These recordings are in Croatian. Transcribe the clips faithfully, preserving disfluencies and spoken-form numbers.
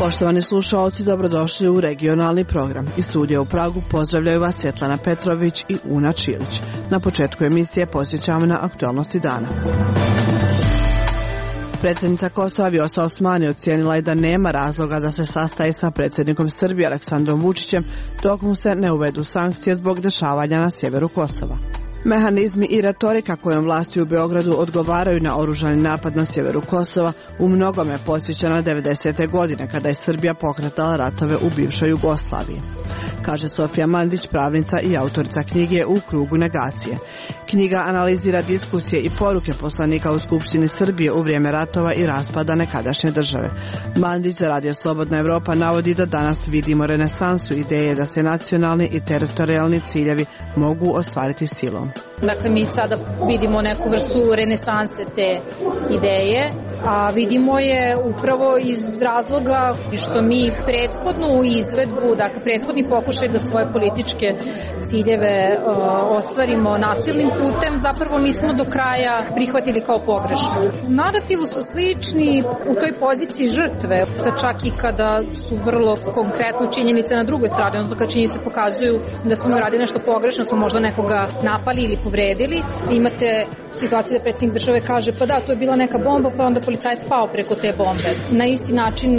Poštovani slušaoci, dobrodošli u regionalni program. Iz studija u Pragu pozdravljaju vas Svjetlana Petrović i Una Čilić. Na početku emisije posjećamo na aktualnosti dana. Predsjednica Kosova Vjosa Osmani ocijenila je da nema razloga da se sastaje sa predsjednikom Srbije Aleksandrom Vučićem dok mu se ne uvedu sankcije zbog dešavanja na sjeveru Kosova. Mehanizmi i retorika kojom vlasti u Beogradu odgovaraju na oružani napad na sjeveru Kosova u mnogome podsjeća na devedesete godine kada je Srbija pokretala ratove u bivšoj Jugoslaviji, kaže Sofija Mandić, pravnica i autorica knjige U krugu negacije. Knjiga analizira diskusije i poruke poslanika u Skupštini Srbije u vrijeme ratova i raspada nekadašnje države. Mandić za Radio Slobodna Evropa navodi da danas vidimo renesansu ideje da se nacionalni i teritorijalni ciljevi mogu ostvariti silom. Dakle, mi sada vidimo neku vrstu renesanse te ideje, a vidimo je upravo iz razloga što mi prethodnu izvedbu, dakle prethodni pokušaj da svoje političke ciljeve uh, ostvarimo nasilnim putem, zapravo nismo do kraja prihvatili kao pogrešno. U narativu su slični u toj poziciji žrtve, da čak i kada su vrlo konkretno činjenice na drugoj strani, odnosno kad činjenice pokazuju da smo radili nešto pogrešno, smo možda nekoga napali ili povredili. Imate situaciju da predsjednik države kaže pa da, to je bila neka bomba, pa onda policajac pao preko te bombe. Na isti način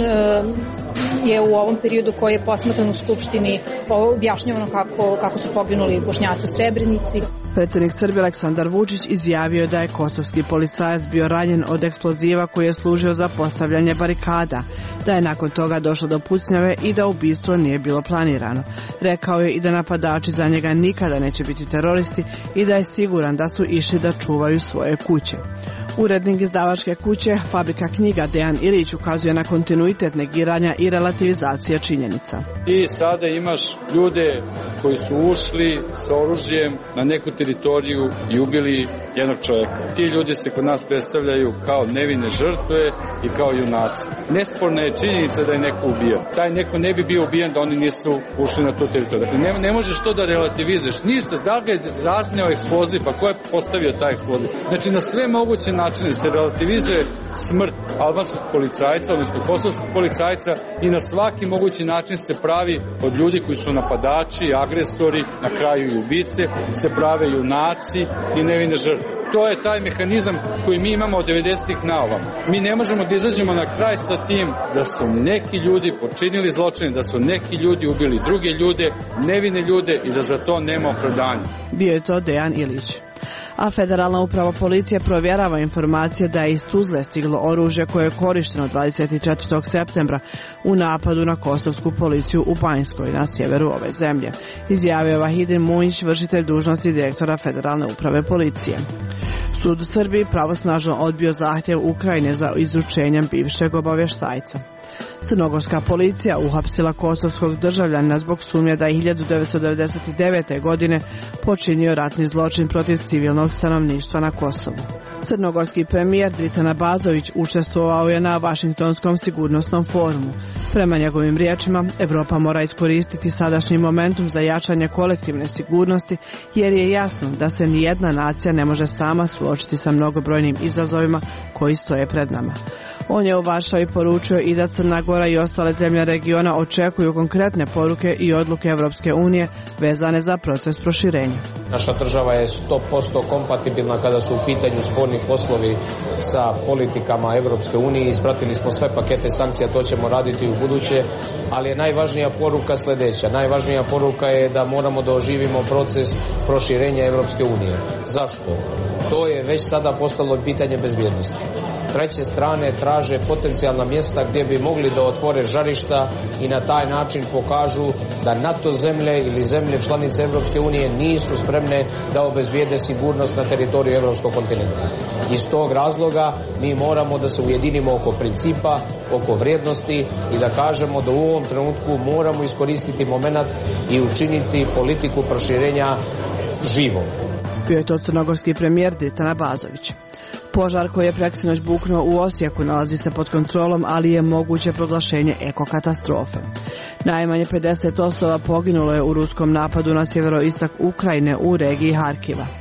je u ovom periodu koji je posmatran u Skupštini objašnjavano kako, kako su poginuli Bošnjaci u Srebrenici. Predsjednik Srbije Aleksandar Vučić izjavio je da je kosovski policajac bio ranjen od eksploziva koji je služio za postavljanje barikada, da je nakon toga došlo do pucnjave i da ubistvo nije bilo planirano. Rekao je i da napadači za njega nikada neće biti teroristi i da je siguran da su išli da čuvaju svoje kuće. Urednik izdavačke kuće Fabrika knjiga Dejan Ilić ukazuje na kontinuitet negiranja i relativizacije činjenica. I sada imaš ljude koji su ušli sa oružjem na neku teritoriju i ubili jednog čovjeka. Ti ljudi se kod nas predstavljaju kao nevine žrtve i kao junaci. Nesporna je činjenica da je neko ubio. Taj neko ne bi bio ubijen da oni nisu ušli na tu teritoriju. Dakle, ne, ne možeš to da relativizuješ. Ništa, da ga je razneo eksploziv, pa ko je postavio taj eksploziv? Znači, na sve moguće načine se relativizuje smrt albanskog policajca, odnosno kosovskog policajca i na svaki mogući način se pravi od ljudi koji su napadači, agresori, na kraju i ubice, se prave junaci i nevine žrtve. To je taj mehanizam koji mi imamo od devedesetih na ovam. Mi ne možemo da izađemo na kraj sa tim da su neki ljudi počinili zločine, da su neki ljudi ubili druge ljude, nevine ljude i da za to nema opravdanja. Bio je to Dejan Ilić. A Federalna uprava policije provjerava informacije da je iz Tuzle stiglo oružje koje je korišteno dvadeset četvrtog septembra u napadu na kosovsku policiju u Banjskoj na sjeveru ove zemlje, izjavio Vahidin Munjić, vršitelj dužnosti direktora Federalne uprave policije. Sud u Srbiji pravosnažno odbio zahtjev Ukrajine za izručenjem bivšeg obavještajca. Crnogorska policija uhapsila kosovskog državljanina zbog sumnje da je hiljadu devetsto devedeset devete. godine počinio ratni zločin protiv civilnog stanovništva na Kosovu. Crnogorski premijer Dritan Abazović učestvovao je na Vašingtonskom sigurnosnom forumu. Prema njegovim riječima, Evropa mora iskoristiti sadašnji momentum za jačanje kolektivne sigurnosti, jer je jasno da se nijedna nacija ne može sama suočiti sa mnogobrojnim izazovima koji stoje pred nama. On je u Varšavi poručio i da Crna Gora i ostale zemlje regiona očekuju konkretne poruke i odluke Evropske unije vezane za proces proširenja. Naša država je sto posto kompatibilna kada su u pitanju spoljni poslovi sa politikama Evropske unije. Ispratili smo sve pakete sankcija, to ćemo raditi u buduće, ali je najvažnija poruka sljedeća. Najvažnija poruka je da moramo da oživimo proces proširenja Evropske unije. Zašto? To je već sada postalo pitanje bezbjednosti. Treće strane traže potencijalna mjesta gdje bi mogli da otvore žarišta i na taj način pokažu da NATO zemlje ili zemlje članice Evropske unije nisu spremne da obezbijede sigurnost na teritoriju Evropskog kontinenta. Iz tog razloga mi moramo da se ujedinimo oko principa, oko vrijednosti i da kažemo da u ovom trenutku moramo iskoristiti momenat i učiniti politiku proširenja živom. Bio je to crnogorski premijer Dritan Abazović. Požar koji je preksinoć buknuo u Osijeku nalazi se pod kontrolom, ali je moguće proglašenje ekokatastrofe. Najmanje pedeset osoba poginulo je u ruskom napadu na sjeveroistok Ukrajine u regiji Harkiva.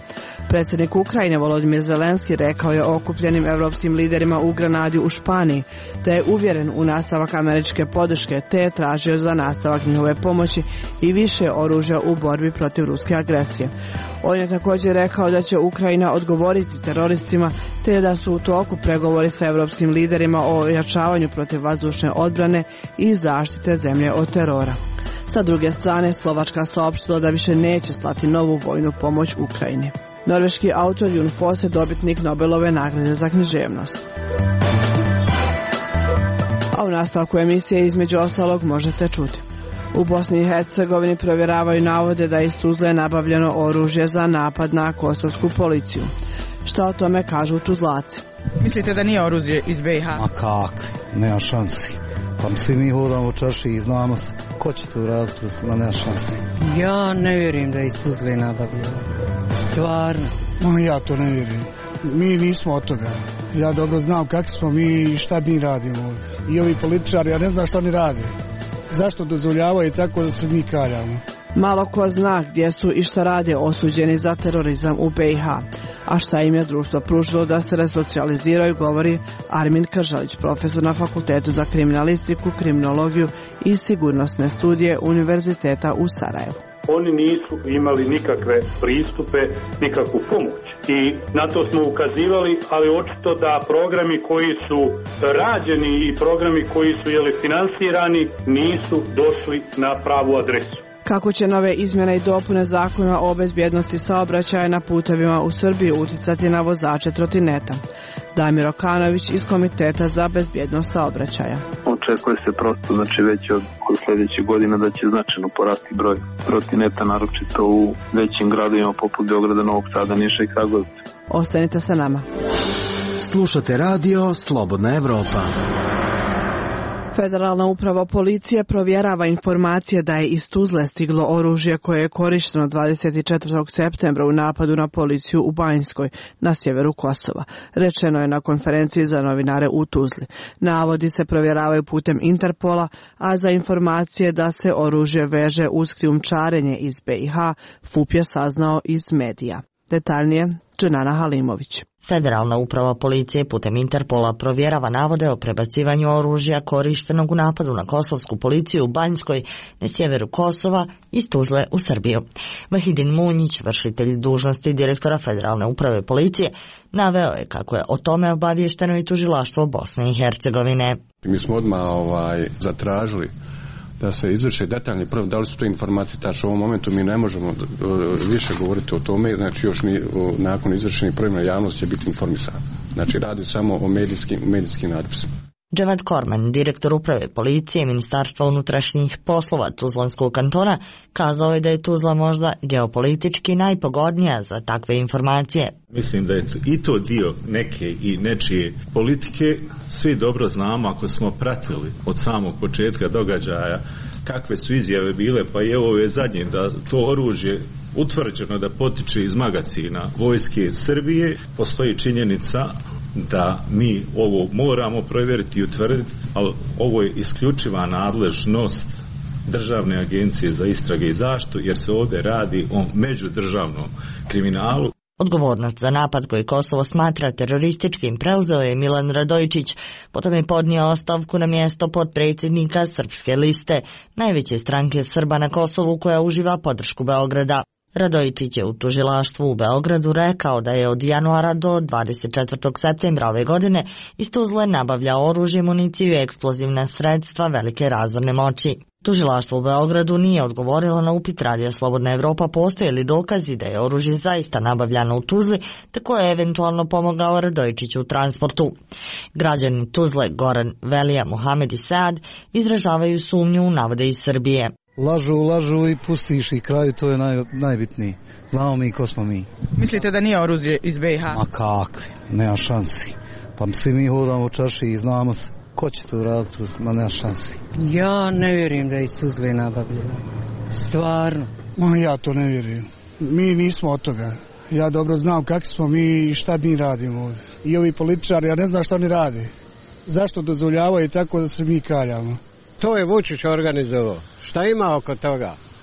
Predsjednik Ukrajine Volodimir Zelenski rekao je okupljenim europskim liderima u Granadi u Španiji da je uvjeren u nastavak američke podrške te je tražio za nastavak njihove pomoći i više oružja u borbi protiv ruske agresije. On je također rekao da će Ukrajina odgovoriti teroristima te da su u toku pregovori sa europskim liderima o ojačavanju protiv vazdušne odbrane i zaštite zemlje od terora. Sa druge strane, Slovačka saopštila da više neće slati novu vojnu pomoć Ukrajini. Norveški autor Jon Fosse je dobitnik Nobelove nagrade za književnost. A u nastavku emisije između ostalog možete čuti. U Bosni i Hercegovini provjeravaju navode da iz Tuzle je nabavljeno oružje za napad na kosovsku policiju. Šta o tome kažu Tuzlaci? Mislite da nije oružje iz B i H? Ma kak, nema šansi. Pa svi mi hodamo u čaši i znamo se. Ko će to uraditi, ma nema šansi. Ja ne vjerujem da je iz Tuzle nabavljeno. Stvarno. No, ja to ne vjerujem. Mi nismo od toga. Ja dobro znam kakvi smo mi i šta mi radimo. I ovi političari, ja ne znam šta oni rade. Zašto dozvoljavaju tako da se mi kaljamo? Malo ko zna gdje su i šta rade osuđeni za terorizam u B i H. A šta im je društvo pružilo da se resocijaliziraju, govori Armin Kržalić, profesor na Fakultetu za kriminalistiku, kriminologiju i sigurnosne studije Univerziteta u Sarajevu. Oni nisu imali nikakve pristupe, nikakvu pomoć. I na to smo ukazivali, ali očito da programi koji su rađeni i programi koji su jeli finansirani nisu došli na pravu adresu. Kako će nove izmjene i dopune zakona o bezbjednosti saobraćaja na putevima u Srbiji uticati na vozače trotineta? Damir Okanović iz Komiteta za bezbjednost saobraćaja. Očekuje se prosto, znači već od, od sljedeće godine da će značajno porasti broj trotineta, naročito u većim gradovima poput Beograda, Novog Sada, Niša i Kragujevca. Ostanite sa nama. Slušate radio Slobodna Evropa. Federalna uprava policije provjerava informacije da je iz Tuzle stiglo oružje koje je korišteno dvadeset četvrtog septembra u napadu na policiju u Banjskoj na sjeveru Kosova. Rečeno je na konferenciji za novinare u Tuzli. Navodi se provjeravaju putem Interpola, a za informacije da se oružje veže uz krijumčarenje iz B i H, F U P je saznao iz medija. Detaljnije, Dženana Halimović. Federalna uprava policije putem Interpola provjerava navode o prebacivanju oružja korištenog u napadu na kosovsku policiju u Banjskoj na sjeveru Kosova iz Tuzle u Srbiju. Vahidin Munjić, vršitelj dužnosti direktora Federalne uprave policije, naveo je kako je o tome obavješteno i tužilaštvo Bosne i Hercegovine. Mi smo odmah ovaj, zatražili da se izvrše detaljni prvo, da li su to informacije tačno u ovom momentu, mi ne možemo više govoriti o tome, znači još ni, nakon izvršenih promjena javnost će biti informisana. Znači radi samo o medijskim, medijskim natpisima. Dževad Korman, direktor uprave policije Ministarstva unutrašnjih poslova Tuzlanskog kantona, kazao je da je Tuzla možda geopolitički najpogodnija za takve informacije. Mislim da je i to dio neke i nečije politike. Svi dobro znamo, ako smo pratili od samog početka događaja kakve su izjave bile, pa i ovo je zadnje, da to oružje utvrđeno da potiče iz magacina vojske Srbije. Postoji činjenica da mi ovo moramo provjeriti i utvrditi, ali ovo je isključiva nadležnost Državne agencije za istrage i zaštitu, jer se ovdje radi o međudržavnom kriminalu. Odgovornost za napad koji Kosovo smatra terorističkim preuzeo je Milan Radojičić, potom je podnio ostavku na mjesto potpredsjednika Srpske liste, najveće stranke Srba na Kosovu koja uživa podršku Beograda. Radojičić je u tužilaštvu u Beogradu rekao da je od januara do dvadeset četvrtog septembra ove godine iz Tuzle nabavljao oružje, municiju i eksplozivna sredstva velike razorne moći. Tužilaštvo u Beogradu nije odgovorilo na upit Radija Slobodna Evropa postoje li dokazi da je oružje zaista nabavljano u Tuzli, te ko je eventualno pomogao Radojičiću u transportu. Građani Tuzle Goran Velija, Mohamed i Saad izražavaju sumnju u navode iz Srbije. Lažu, lažu i pustiš i kraju, to je naj, najbitniji. Znamo mi ko smo mi. Mislite da nije oružje iz B i H? Ma kakvi, nema šansi. Pa svi mi hodamo u čaši i znamo se. Ko će to uraditi, ma nema šansi. Ja ne vjerujem da je iz Tuzle nabavljeno. Stvarno. No, ja to ne vjerujem. Mi nismo od toga. Ja dobro znam kakvi smo mi i šta mi radimo. I ovi političari, ja ne znam šta oni rade. Zašto dozvoljavaju tako da se mi kaljamo? To je Vučić organizovao. Šta ima oko toga?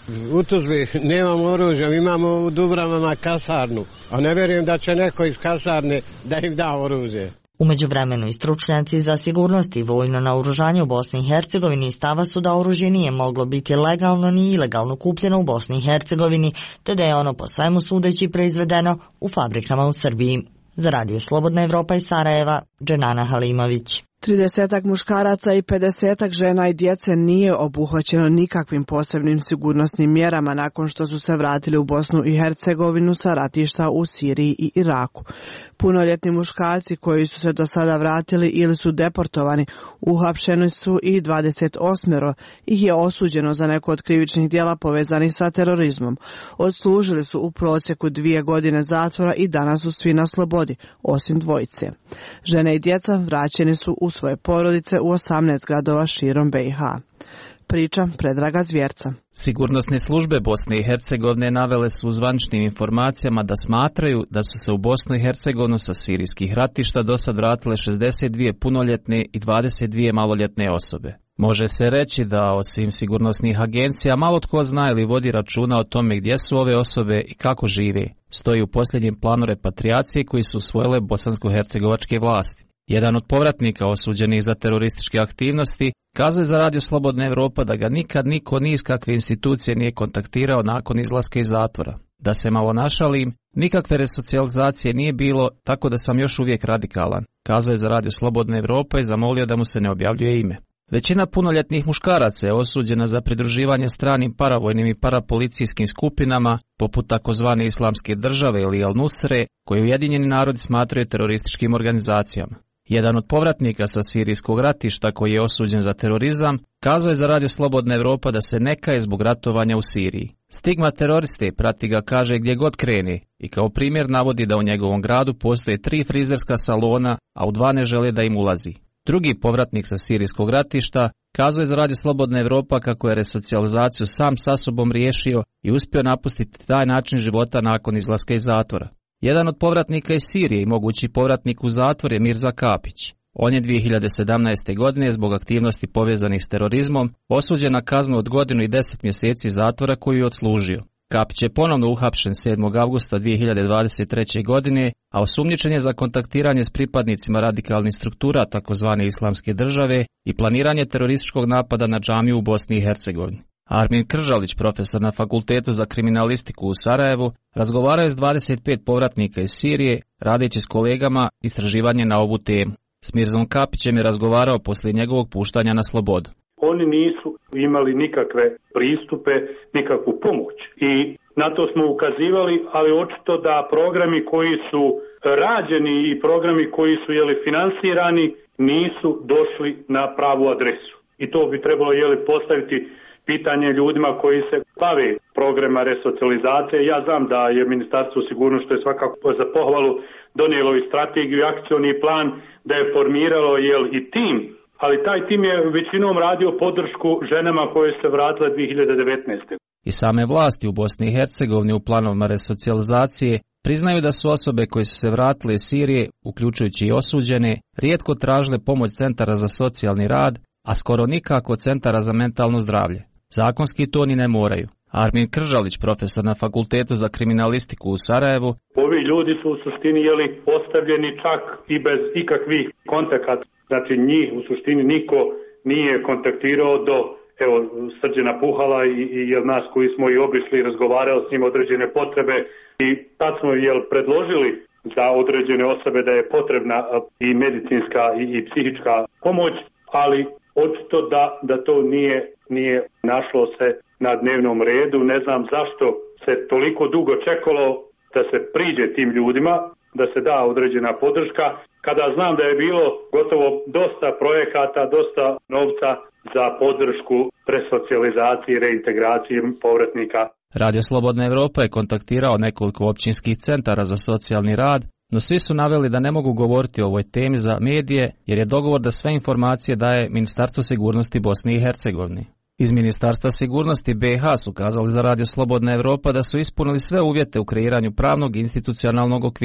U Tuzli nemamo oružja, imamo u Dubravama kasarnu, a ne vjerujem da će neko iz kasarne da im da oružje. U međuvremenu i stručnjaci za sigurnost i vojno naoružanje u Bosni i Hercegovini stava su da oružje nije moglo biti legalno ni ilegalno kupljeno u Bosni i Hercegovini, te da je ono po svemu sudeći proizvedeno u fabrikama u Srbiji. Za Radio Slobodna Evropa iz Sarajeva, Dženana Halimović. tridesetak muškaraca i pedesetak žena i djece nije obuhvaćeno nikakvim posebnim sigurnosnim mjerama nakon što su se vratili u Bosnu i Hercegovinu sa ratišta u Siriji i Iraku. Punoljetni muškarci koji su se do sada vratili ili su deportovani uhapšeni su i dvadeset osam ih je osuđeno za neko od krivičnih djela povezanih sa terorizmom. Odslužili su u prosjeku dvije godine zatvora i danas su svi na slobodi, osim dvojice. Žene i djeca vraćeni su u svoje porodice u osamnaest gradova širom B i H. Priča Predraga Zvjerca. Sigurnosne službe Bosne i Hercegovine navele su u zvaničnim informacijama da smatraju da su se u Bosnu i Hercegovinu sa sirijskih ratišta do sad vratile šezdeset dvije punoljetne i dvadeset dvije maloljetne osobe. Može se reći da osim sigurnosnih agencija malo tko zna ili vodi računa o tome gdje su ove osobe i kako žive. Stoji u posljednjem planu repatriacije koji su usvojile bosansko-hercegovačke vlasti. Jedan od povratnika osuđenih za terorističke aktivnosti kazuje za Radio Slobodna Evropa da ga nikad niko ni iz kakve institucije nije kontaktirao nakon izlaska iz zatvora. Da se malo našalim, nikakve resocijalizacije nije bilo, tako da sam još uvijek radikalan, kazuje za Radio Slobodna Evropa i zamolio da mu se ne objavljuje ime. Većina punoljetnih muškaraca je osuđena za pridruživanje stranim paravojnim i parapolicijskim skupinama, poput takozvane Islamske države ili Al-Nusre, koje Ujedinjeni narodi smatraju terorističkim organizacijama. Jedan od povratnika sa sirijskog ratišta koji je osuđen za terorizam kazao je za Radio Slobodna Evropa da se ne kaje zbog ratovanja u Siriji. Stigma teroriste prati ga, kaže, gdje god krene i kao primjer navodi da u njegovom gradu postoje tri frizerska salona, a u dva ne žele da im ulazi. Drugi povratnik sa sirijskog ratišta kazao je za Radio Slobodna Evropa kako je resocijalizaciju sam sa sobom riješio i uspio napustiti taj način života nakon izlaska iz zatvora. Jedan od povratnika iz Sirije i mogući povratnik u zatvor je Mirza Kapić. On je dvije hiljade sedamnaeste. godine zbog aktivnosti povezanih s terorizmom osuđen na kaznu od godinu i deset mjeseci zatvora koju je odslužio. Kapić je ponovno uhapšen sedmog avgusta dvije hiljade dvadeset treće. godine, a osumnjičen je za kontaktiranje s pripadnicima radikalnih struktura takozvane Islamske države i planiranje terorističkog napada na džamiju u Bosni i Hercegovini. Armin Kržalić, profesor na Fakultetu za kriminalistiku u Sarajevu, razgovarao je s dvadeset pet povratnika iz Sirije, radeći s kolegama istraživanje na ovu temu. S Mirzom Kapićem je razgovarao poslije njegovog puštanja na slobodu. Oni nisu imali nikakve pristupe, nikakvu pomoć i na to smo ukazivali, ali očito da programi koji su rađeni i programi koji su jeli finansirani nisu došli na pravu adresu. I to bi trebalo jeli postaviti pitanje ljudima koji se bave programa resocijalizacije. Ja znam da je Ministarstvo sigurnosti, što je svakako za pohvalu, donijelo i strategiju i akcioni plan, da je formiralo jel, i tim, ali taj tim je većinom radio podršku ženama koje se vratile dvije hiljade devetnaeste. I same vlasti u Bosni i Hercegovini u planovima resocijalizacije priznaju da su osobe koje su se vratile iz Sirije, uključujući i osuđene, rijetko tražile pomoć centara za socijalni rad, a skoro nikako centara za mentalno zdravlje. Zakonski to ni ne moraju. Armin Kržalić, profesor na Fakultetu za kriminalistiku u Sarajevu. Ovi ljudi su u suštini jeli ostavljeni čak i bez ikakvih kontakata. Znači njih u suštini niko nije kontaktirao do evo Srđana Puhala i, i jel, nas koji smo i obišli i razgovarali s njim određene potrebe i tad smo jel predložili za određene osobe da je potrebna i medicinska i, i psihička pomoć, ali očito da, da to nije, nije našlo se na dnevnom redu. Ne znam zašto se toliko dugo čekalo da se priđe tim ljudima, da se da određena podrška, kada znam da je bilo gotovo dosta projekata, dosta novca za podršku resocijalizacije i reintegracije povratnika. Radio Slobodna Evropa je kontaktirao nekoliko općinskih centara za socijalni rad, no svi su naveli da ne mogu govoriti o ovoj temi za medije, jer je dogovor da sve informacije daje Ministarstvo sigurnosti Bosne i Hercegovine. Iz Ministarstva sigurnosti B i H su kazali za Radio Slobodna Evropa da su ispunili sve uvjete u kreiranju pravnog i institucionalnog okvira.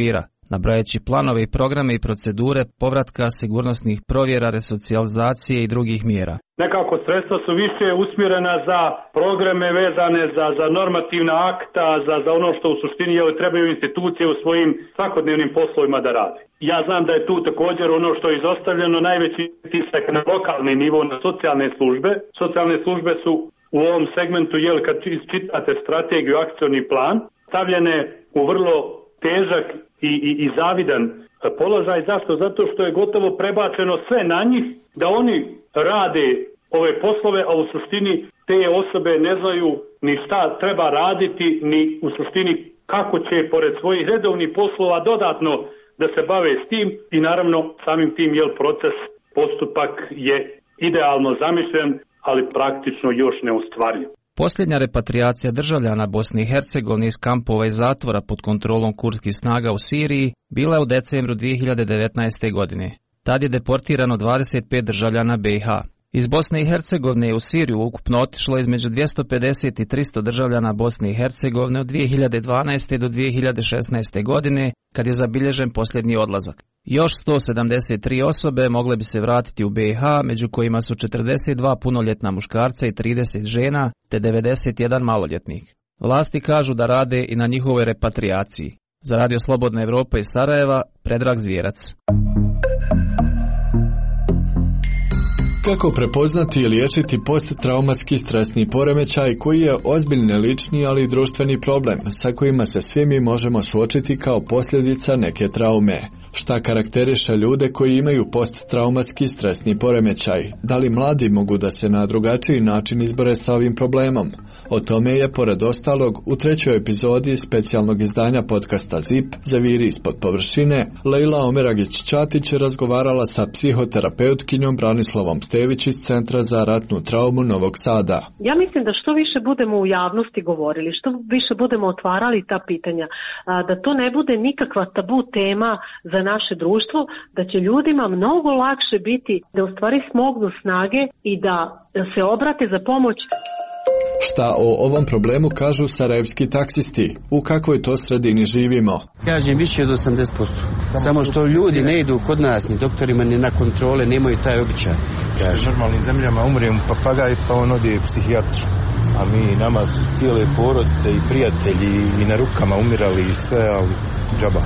nabrajajući planove i programe i procedure povratka sigurnosnih provjera, resocijalizacije i drugih mjera. Nekako sredstva su više usmjerena za programe vezane za, za normativna akta, za, za ono što u suštini je, trebaju institucije u svojim svakodnevnim poslovima da rade. Ja znam da je tu također ono što je izostavljeno najveći tisak na lokalni nivo, na socijalne službe. Socijalne službe su u ovom segmentu, jel, kad čitate strategiju, akcioni plan, stavljene u vrlo težak i, i, i zavidan položaj. Zašto? Zato što je gotovo prebačeno sve na njih, da oni rade ove poslove, a u suštini te osobe ne znaju ni šta treba raditi, ni u suštini kako će pored svojih redovnih poslova dodatno da se bave s tim i naravno samim tim jel proces, postupak je idealno zamišljen, ali praktično još ne ostvariv. Posljednja repatriacija državljana Bosne i Hercegovine iz kampova i zatvora pod kontrolom kurdskih snaga u Siriji bila je u decembru dvije hiljade devetnaeste. godine. Tad je deportirano dvadeset pet državljana B i H. Iz Bosne i Hercegovine u Siriju ukupno otišlo između dvjesto pedeset i tristo državljana Bosne i Hercegovine od dvije hiljade dvanaeste. do dvije hiljade šesnaeste. godine, kad je zabilježen posljednji odlazak. Još sto sedamdeset tri osobe mogle bi se vratiti u B i H, među kojima su četrdeset dva punoljetna muškarca i trideset žena, te devedeset jedan maloljetnik. Vlasti kažu da rade i na njihovoj repatriaciji. Za Radio Slobodna Evropa iz Sarajeva, Predrag Zvijerac. Kako prepoznati i liječiti posttraumatski stresni poremećaj koji je ozbiljni lični, ali i društveni problem sa kojima se svi mi možemo suočiti kao posljedica neke traume? Šta karakteriše ljude koji imaju posttraumatski stresni poremećaj? Da li mladi mogu da se na drugačiji način izbore sa ovim problemom? O tome je, pored ostalog, u trećoj epizodi specijalnog izdanja podcasta ZIP Zaviri ispod površine, Lejla Omeragić-Ćatić razgovarala sa psihoterapeutkinjom Branislavom Stević iz Centra za ratnu traumu Novog Sada. Ja mislim da što više budemo u javnosti govorili, što više budemo otvarali ta pitanja, da to ne bude nikakva tabu tema za naše društvo, da će ljudima mnogo lakše biti da u stvari smognu snage i da se obrate za pomoć. Šta o ovom problemu kažu sarajevski taksisti? U kakvoj to sredini živimo? Kažem više od osamdeset posto. Samo što ljudi ne idu kod nas, ni doktorima, ni na kontrole, nemaju taj običaj. U normalnim zemljama umre mu papagaj, pa on ode psihijatru. A mi, nama su cijele porodice i prijatelji i na rukama umirali i sve, ali džaba.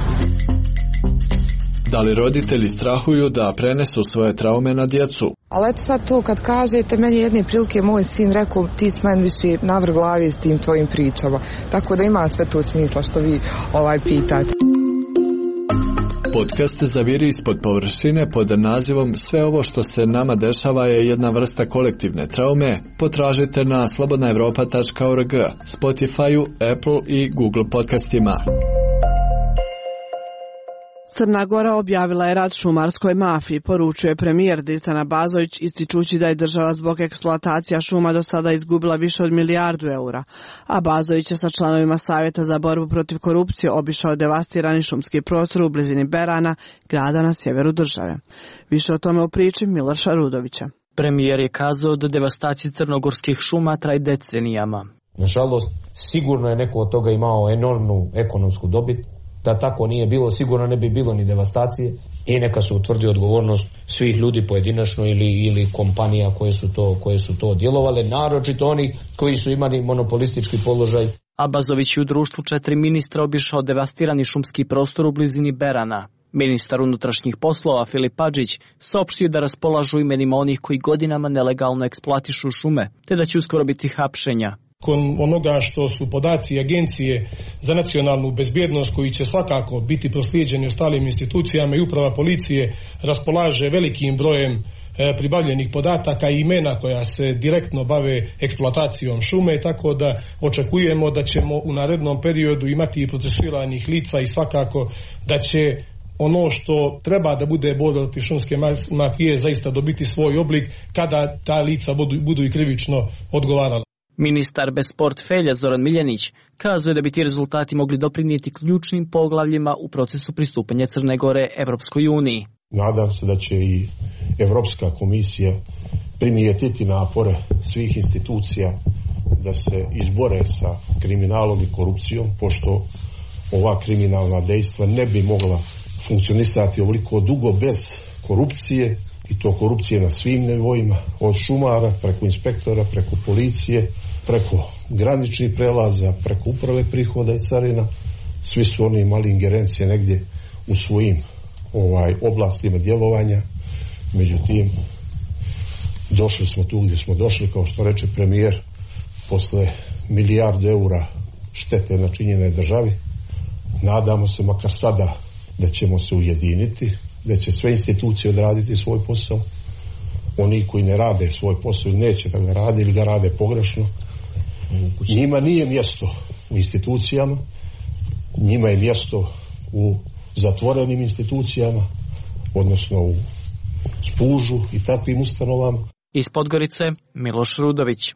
Da li roditelji strahuju da prenesu svoje traume na djecu? Ali eto sad to kad kažete, meni jedne prilike moj sin rekao, ti si meni više navrh glavi s tim tvojim pričama. Tako da ima sve to smisla što vi ovaj pitate. Podcast Zaviri ispod površine pod nazivom Sve ovo što se nama dešava je jedna vrsta kolektivne traume. Potražite na slobodna evropa tačka org, Spotify-u, Apple i Google podcastima. Crna Gora objavila je rat šumarskoj mafiji, poručuje premijer Dritan Bazović, ističući da je država zbog eksploatacija šuma do sada izgubila više od milijardu eura, a Bazović je sa članovima Savjeta za borbu protiv korupcije obišao devastirani šumski prostor u blizini Berana, grada na sjeveru države. Više o tome u priči Miloša Rudovića. Premijer je kazao da devastacija crnogorskih šuma traje decenijama. Nažalost, sigurno je neko od toga imao enormnu ekonomsku dobit. Da tako nije bilo, sigurno ne bi bilo ni devastacije i neka se utvrdi odgovornost svih ljudi pojedinačno ili, ili kompanija koje su to, koje su to djelovale, naročito oni koji su imali monopolistički položaj. A Bazović je u društvu četiri ministra obišao devastirani šumski prostor u blizini Berana. Ministar unutrašnjih poslova Filip Adžić saopštio da raspolažu imenima onih koji godinama nelegalno eksploatišu šume, te da će uskoro biti hapšenja. Kon onoga što su podaci Agencije za nacionalnu bezbjednost koji će svakako biti proslijeđeni ostalim institucijama i uprava policije raspolaže velikim brojem e, pribavljenih podataka i imena koja se direktno bave eksploatacijom šume, tako da očekujemo da ćemo u narednom periodu imati i procesuiranih lica i svakako da će ono što treba da bude borba protiv šumske mafije zaista dobiti svoj oblik kada ta lica budu, budu i krivično odgovarala. Ministar bez portfelja Zoran Miljanić kazuje da bi ti rezultati mogli doprinijeti ključnim poglavljima u procesu pristupanja Crne Gore Evropskoj uniji. Nadam se da će i Evropska komisija primijetiti napore svih institucija da se izbore sa kriminalom i korupcijom, pošto ova kriminalna dejstva ne bi mogla funkcionisati ovoliko dugo bez korupcije, i to korupcije na svim nivoima, od šumara, preko inspektora, preko policije, preko graničnih prelaza, preko uprave prihoda i carina. Svi su oni imali ingerencije negdje u svojim ovaj, oblastima djelovanja. Međutim, došli smo tu gdje smo došli, kao što reče premijer, posle milijardu eura štete načinjene državi. Nadamo se makar sada da ćemo se ujediniti, da će sve institucije odraditi svoj posao. Oni koji ne rade svoj posao ili neće da ga rade ili ga rade pogrešno, njima nije mjesto u institucijama, njima je mjesto u zatvorenim institucijama, odnosno u Spužu i takvim ustanovama. Iz Podgorice, Miloš Rudović.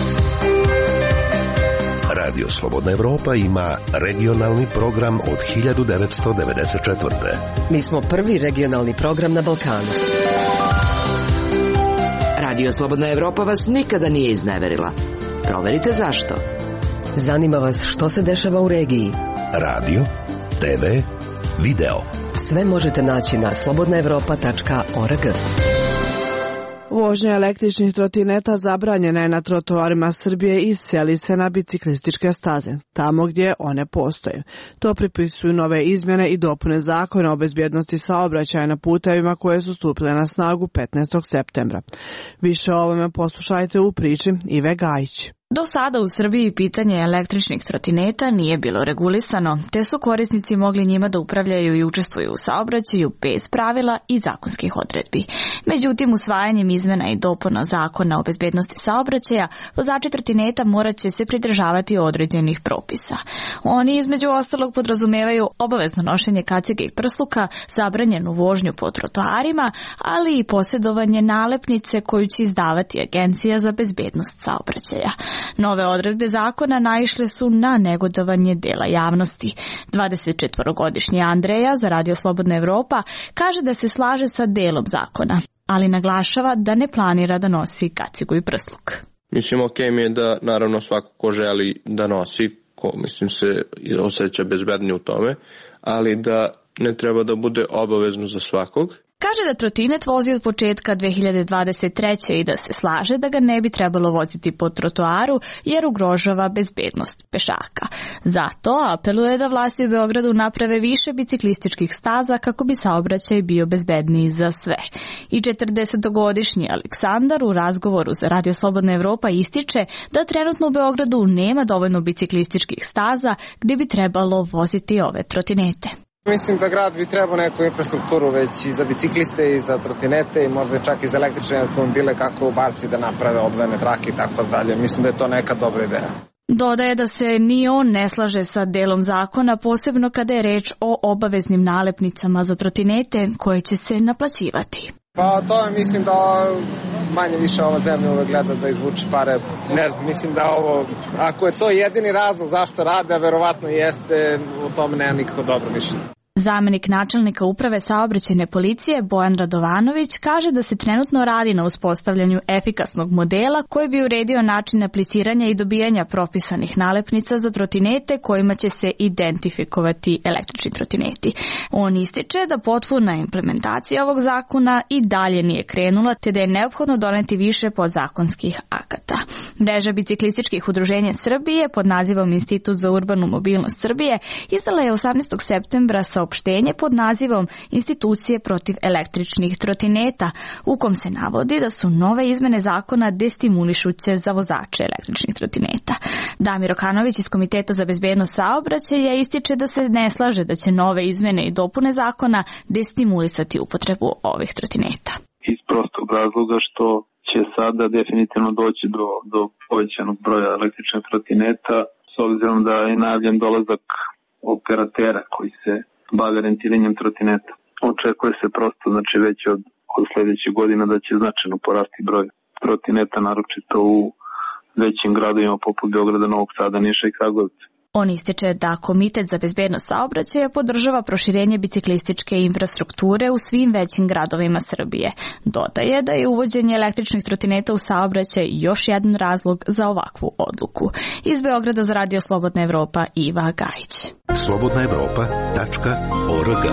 Radio Slobodna Evropa ima regionalni program od hiljadu devetsto devedeset četvrte. Mi smo prvi regionalni program na Balkanu. Radio Slobodna Evropa vas nikada nije izneverila. Proverite zašto. Zanima vas što se dešava u regiji. Radio, te ve, video. Sve možete naći na slobodna evropa tačka org. Vožnja električnih trotineta zabranjena je na trotoarima Srbije i seli se na biciklističke staze, tamo gdje one postoje. To pripisuju nove izmjene i dopune zakona o bezbjednosti saobraćaja na putevima koje su stupile na snagu petnaestog septembra. Više o ovome poslušajte u priči Ive Gajić. Do sada u Srbiji pitanje električnih trotineta nije bilo regulisano, te su korisnici mogli njima da upravljaju i učestvuju u saobraćaju bez pravila i zakonskih odredbi. Međutim, usvajanjem izmena i dopuna zakona o bezbednosti saobraćaja, vozači trotineta morat će se pridržavati određenih propisa. Oni između ostalog podrazumevaju obavezno nošenje kacige i prsluka, zabranjenu vožnju po trotoarima, ali i posjedovanje nalepnice koju će izdavati Agencija za bezbednost saobraćaja. Nove odredbe zakona naišle su na negodovanje dela javnosti. dvadesetčetvorogodišnji Andreja za Radio Slobodna Evropa kaže da se slaže sa delom zakona, ali naglašava da ne planira da nosi kacigu i prsluk. Mislim, ok mi je da naravno svako ko želi da nosi, ko mislim se osjeća bezbednije u tome, ali da ne treba da bude obavezno za svakog. Kaže da trotinet vozi od početka dve hiljade dvadeset treće i da se slaže da ga ne bi trebalo voziti po trotoaru jer ugrožava bezbednost pešaka. Zato apeluje da vlasti u Beogradu naprave više biciklističkih staza kako bi saobraćaj bio bezbedniji za sve. I četrdesetogodišnji Aleksandar u razgovoru za Radio Slobodna Evropa ističe da trenutno u Beogradu nema dovoljno biciklističkih staza gdje bi trebalo voziti ove trotinete. Mislim da grad bi trebao neku infrastrukturu već i za bicikliste i za trotinete i možda čak i za električne automobile kako u Barsi da naprave odvojene trake i tako dalje. Mislim da je to neka dobra ideja. Dodaje da se ni on ne slaže sa delom zakona, posebno kada je reč o obaveznim nalepnicama za trotinete koje će se naplaćivati. Pa to je, mislim da manje više ova zemlja uvek gleda da izvuče pare. Ne znam, mislim da ovo, ako je to jedini razlog zašto rade, a verovatno jeste, u tome nema nikako dobro mišljenje. Zamenik načelnika uprave saobraćajne policije Bojan Radovanović kaže da se trenutno radi na uspostavljanju efikasnog modela koji bi uredio način apliciranja i dobijanja propisanih nalepnica za trotinete kojima će se identifikovati električni trotineti. On ističe da potpuna implementacija ovog zakona i dalje nije krenula, te da je neophodno doneti više podzakonskih akata. Mreža biciklističkih udruženja Srbije pod nazivom Institut za urbanu mobilnost Srbije izdala je osamnaestog septembra saopštenje pod nazivom Institucije protiv električnih trotineta, u kom se navodi da su nove izmene zakona destimulišuće za vozače električnih trotineta. Damir Okanović iz Komiteta za bezbednost saobraćaja ističe da se ne slaže da će nove izmene i dopune zakona destimulisati upotrebu ovih trotineta. Iz prostog razloga što će sada definitivno doći do, do povećanog broja električnih trotineta, s obzirom da je najavljen dolazak operatera koji se bave rentiranjem trotineta. Očekuje se prosto, znači već od, od sljedećeg godina da će značajno porasti broj trotineta, naročito u većim gradovima poput Beograda, Novog Sada, Niša i Kragujevca. On ističe da Komitet za bezbednost saobraćaja podržava proširenje biciklističke infrastrukture u svim većim gradovima Srbije. Dodaje da je uvođenje električnih trotineta u saobraćaj još jedan razlog za ovakvu odluku. Iz Beograda za Radio Slobodna Evropa, Iva Gajić. slobodna evropa tačka org.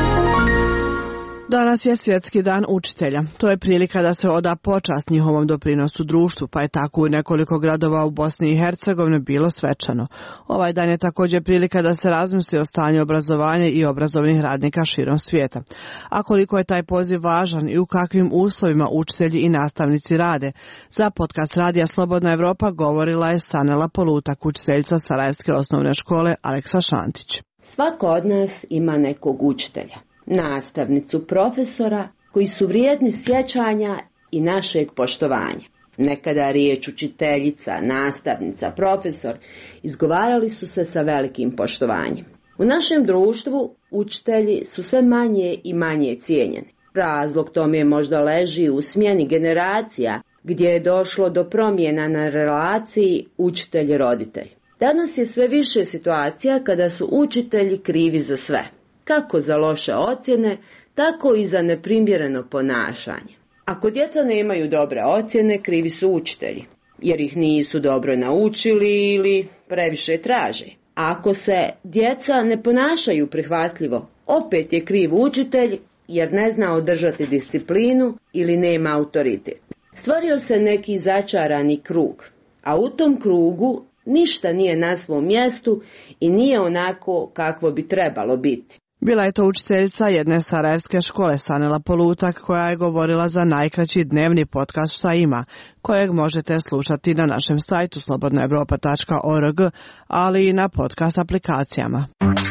Danas je Svjetski dan učitelja. To je prilika da se oda počast njihovom doprinosu društvu, pa je tako u nekoliko gradova u Bosni i Hercegovini bilo svečano. Ovaj dan je također prilika da se razmisli o stanju obrazovanja i obrazovnih radnika širom svijeta. A koliko je taj poziv važan i u kakvim uslovima učitelji i nastavnici rade, za podcast Radija Slobodna Evropa govorila je Sanela Polutak, učiteljica Sarajevske osnovne škole Aleksa Šantić. Svako od nas ima nekog učitelja, nastavnicu, profesora koji su vrijedni sjećanja i našeg poštovanja. Nekada riječ učiteljica, nastavnica, profesor izgovarali su se sa velikim poštovanjem. U našem društvu učitelji su sve manje i manje cijenjeni. Razlog tome možda leži u smjeni generacija gdje je došlo do promjena na relaciji učitelj-roditelj. Danas je sve više situacija kada su učitelji krivi za sve. Kako za loše ocjene, tako i za neprimjereno ponašanje. Ako djeca nemaju dobre ocjene, krivi su učitelji, jer ih nisu dobro naučili ili previše traže. A ako se djeca ne ponašaju prihvatljivo, opet je kriv učitelj, jer ne zna održati disciplinu ili nema autoritet. Stvorio se neki začarani krug, a u tom krugu ništa nije na svom mjestu i nije onako kakvo bi trebalo biti. Bila je to učiteljica jedne sarajevske škole Sanela Polutak koja je govorila za najkraći dnevni podcast Šta ima, kojeg možete slušati na našem sajtu slobodna evropa tačka org, ali i na podcast aplikacijama.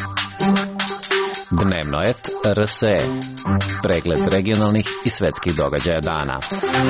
Dnevnoet R S E. Pregled regionalnih i svetskih događaja dana.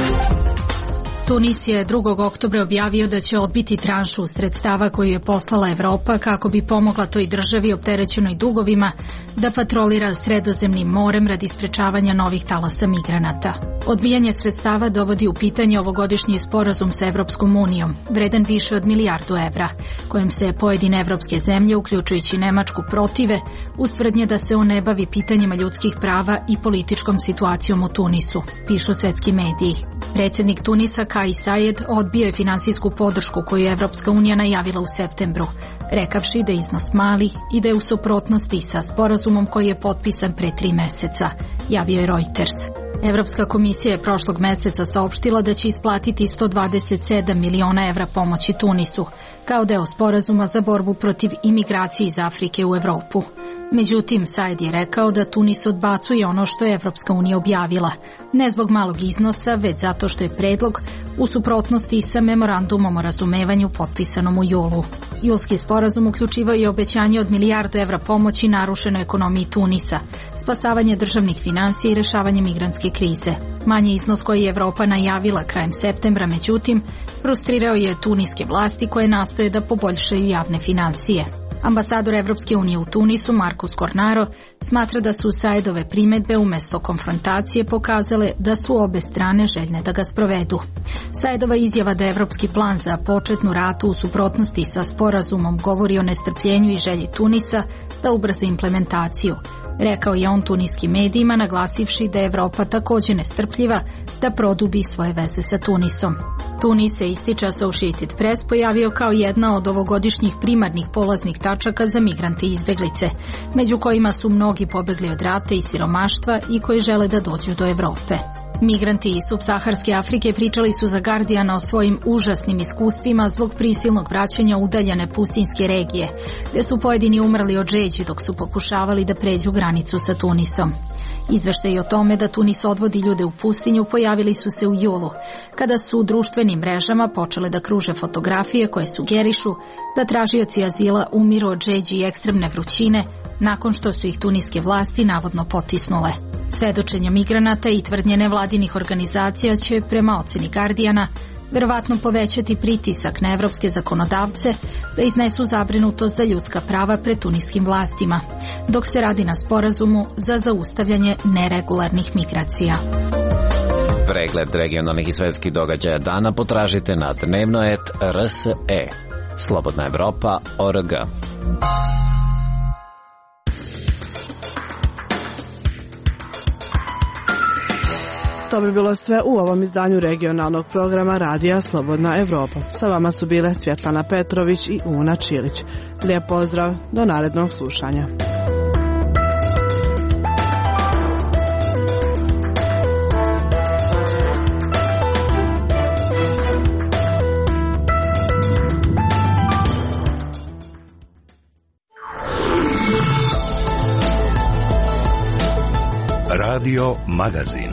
Tunis je drugog oktobra objavio da će odbiti tranšu sredstava koju je poslala Evropa kako bi pomogla toj državi opterećenoj dugovima da patrolira Sredozemnim morem radi sprečavanja novih talasa migranata. Odbijanje sredstava dovodi u pitanje ovogodišnji sporazum sa Evropskom unijom, vredan više od milijardu evra, kojim se pojedine evropske zemlje, uključujući Nemačku, protive, uz tvrdnje da se on ne bavi pitanjima ljudskih prava i političkom situacijom u Tunisu, pišu svetski mediji. Predsjednik Tunisa Kais Saied odbio je finansijsku podršku koju je Evropska unija najavila u septembru, rekavši da je iznos mali i da je u suprotnosti sa sporazumom koji je potpisan pre tri meseca, javio je Reuters. Evropska komisija je prošlog meseca saopštila da će isplatiti sto dvadeset sedam miliona evra pomoći Tunisu, kao deo sporazuma za borbu protiv imigracije iz Afrike u Evropu. Međutim, Saied je rekao da Tunis odbacuje ono što je Evropska unija objavila, ne zbog malog iznosa, već zato što je predlog u suprotnosti sa memorandumom o razumevanju potpisanom u julu. Julski sporazum uključivao je obećanje od milijardu evra pomoći narušenoj ekonomiji Tunisa, spasavanje državnih finansija i rešavanje migrantske krize. Manji iznos koji je Evropa najavila krajem septembra, međutim, frustrirao je tuniske vlasti koje nastoje da poboljšaju javne finansije. Ambasador Evropske unije u Tunisu, Markus Kornaro, smatra da su Saidove primjedbe umjesto konfrontacije pokazale da su obe strane željne da ga sprovedu. Saidova izjava da je evropski plan za početnu ratu u suprotnosti sa sporazumom govori o nestrpljenju i želji Tunisa da ubrza implementaciju. Rekao je on tuniskim medijima, naglasivši da je Evropa također nestrpljiva da produbi svoje veze sa Tunisom. Tunis se, ističe Associated Press, pojavio kao jedna od ovogodišnjih primarnih polaznih tačaka za migrante i izbeglice, među kojima su mnogi pobegli od rata i siromaštva i koji žele da dođu do Evrope. Migranti iz subsaharske Afrike pričali su za Guardiana o svojim užasnim iskustvima zbog prisilnog vraćanja udaljene pustinske regije, gdje su pojedini umrli od žeđi dok su pokušavali da pređu granicu sa Tunisom. Izveštaji o tome da Tunis odvodi ljude u pustinju pojavili su se u julu, kada su u društvenim mrežama počele da kruže fotografije koje sugerišu da tražioci azila umiru od žeđi i ekstremne vrućine nakon što su ih tuniske vlasti navodno potisnule. Svedočenja migranata i tvrdnje nevladinih organizacija će, prema oceni Guardiana, verovatno povećati pritisak na evropske zakonodavce da iznesu zabrinutost za ljudska prava pred tuniskim vlastima, dok se radi na sporazumu za zaustavljanje neregularnih migracija. Pregled regionalnih i svetskih događaja dana potražite na dnevnoet R S E. Slobodna Evropa, org. To bi bilo sve u ovom izdanju regionalnog programa Radija Slobodna Evropa. Sa vama su bile Svjetlana Petrović i Una Čilić. Lijep pozdrav, do narednog slušanja. Radio Magazin.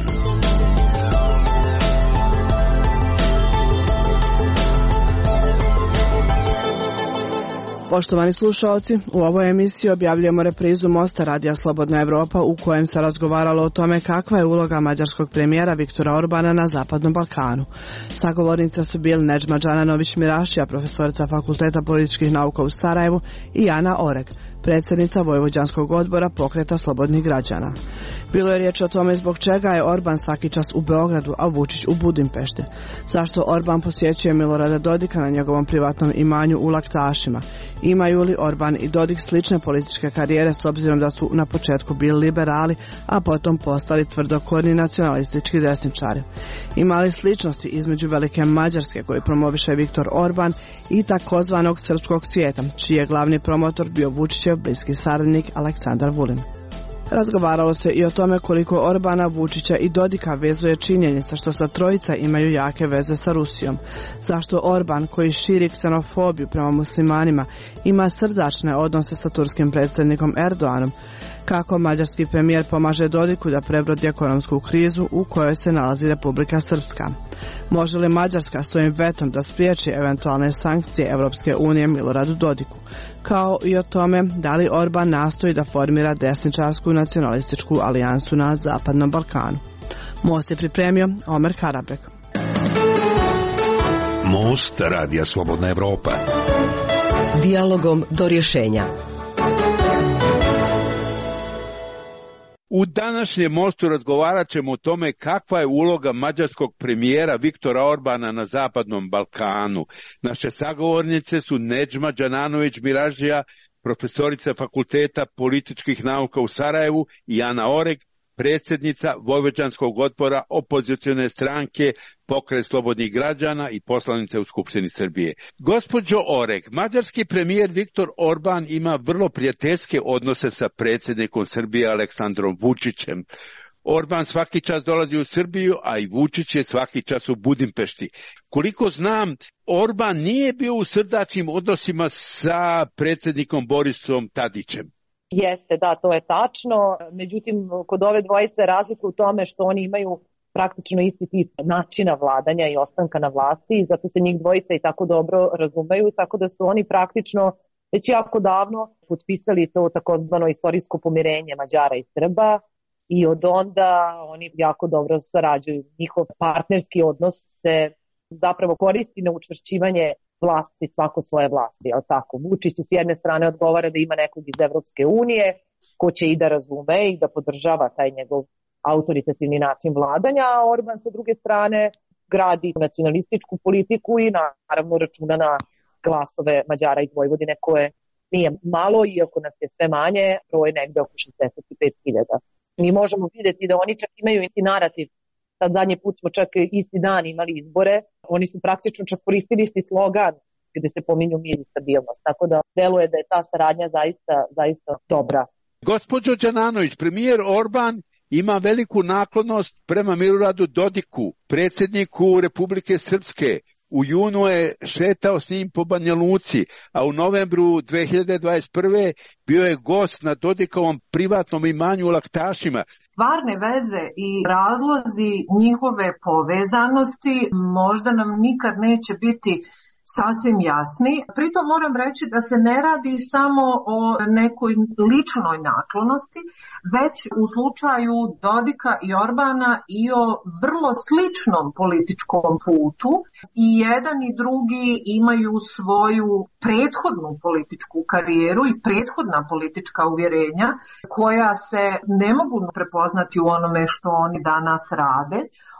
Poštovani slušalci, u ovoj emisiji objavljujemo reprizu Mosta Radija Slobodna Evropa u kojem se razgovaralo o tome kakva je uloga mađarskog premijera Viktora Orbana na Zapadnom Balkanu. Sagovornica su bili Nedžma Đananović-Mirašija, profesorica Fakulteta političkih nauka u Sarajevu, i Ana Oreg, predsjednica Vojvođanskog odbora Pokreta slobodnih građana. Bilo je riječ o tome zbog čega je Orban svaki čas u Beogradu, a Vučić u Budimpešti. Zašto Orban posjećuje Milorada Dodika na njegovom privatnom imanju u Laktašima? Imaju li Orban i Dodik slične političke karijere s obzirom da su na početku bili liberali, a potom postali tvrdokorni nacionalistički desničari? Ima li sličnosti između Velike Mađarske koju promoviše Viktor Orban i takozvanog srpskog svijeta, čiji je glavni promotor bio Vučićev bliski saradnik Aleksandar Vulin? Razgovaralo se i o tome koliko Orbana, Vučića i Dodika vezuje činjenica što sa trojica imaju jake veze sa Rusijom. Zašto Orban, koji širi ksenofobiju prema muslimanima, ima srdačne odnose sa turskim predsjednikom Erdoganom? Kako mađarski premijer pomaže Dodiku da prebrodi ekonomsku krizu u kojoj se nalazi Republika Srpska? Može li Mađarska svojim vetom da spriječi eventualne sankcije Evropske unije Miloradu Dodiku? Kao i o tome da li Orban nastoji da formira desničarsku nacionalističku alijansu na Zapadnom Balkanu. Most je pripremio Omer Karabek. Most Radija Slobodna Evropa. Dijalogom do rješenja. U današnjem mostu razgovarat ćemo o tome kakva je uloga mađarskog premijera Viktora Orbana na Zapadnom Balkanu. Naše sagovornice su Nedžma Đananović-Mirašija, profesorica Fakulteta političkih nauka u Sarajevu, i Ana Oreg, predsjednica Vojvođanskog odbora opozicione stranke Pokret slobodnih građana i poslanica u Skupštini Srbije. Gospođo Oreg, mađarski premijer Viktor Orban ima vrlo prijateljske odnose sa predsjednikom Srbije Aleksandrom Vučićem. Orban svaki čas dolazi u Srbiju, a i Vučić je svaki čas u Budimpešti. Koliko znam, Orban nije bio u srdačnim odnosima sa predsjednikom Borisom Tadićem. Jeste, da, to je tačno. Međutim, kod ove dvojice razlika u tome što oni imaju praktično isti tip načina vladanja i ostanka na vlasti i zato se njih dvojica i tako dobro razumeju, tako da su oni praktično već jako davno potpisali to takozvano istorijsko pomirenje Mađara i Srba i od onda oni jako dobro sarađuju. Njihov partnerski odnos se zapravo koristi na učvršćivanje vlasti, svako svoje vlasti, ali tako. Vučić s jedne strane odgovara da ima nekog iz Evropske unije, ko će i da razume i da podržava taj njegov autoritativni način vladanja, a Orban sa druge strane gradi nacionalističku politiku i naravno računa na glasove Mađara i Vojvodine, koje nije malo, iako nas je sve manje, broj negde oko šezdeset pet hiljada. Mi možemo vidjeti da oni čak imaju isti narativ. Sad zadnji put smo čak isti dan imali izbore, oni su praktično čak koristili isti slogan gdje se pominju mir i stabilnost, tako da deluje da je ta saradnja zaista, zaista dobra. Gospođo Đananović, premijer Orban ima veliku naklonost prema Miloradu Dodiku, predsjedniku Republike Srpske. U junu je šetao s njim po Banja Luci, a u novembru dve hiljade dvadeset prve bio je gost na Dodikovom privatnom imanju u Laktašima. Stvarne veze i razlozi njihove povezanosti možda nam nikad neće biti sasvim jasni. Pritom moram reći da se ne radi samo o nekoj ličnoj naklonosti, već u slučaju Dodika i Orbana i o vrlo sličnom političkom putu. I jedan i drugi imaju svoju prethodnu političku karijeru i prethodna politička uvjerenja koja se ne mogu prepoznati u onome što oni danas rade.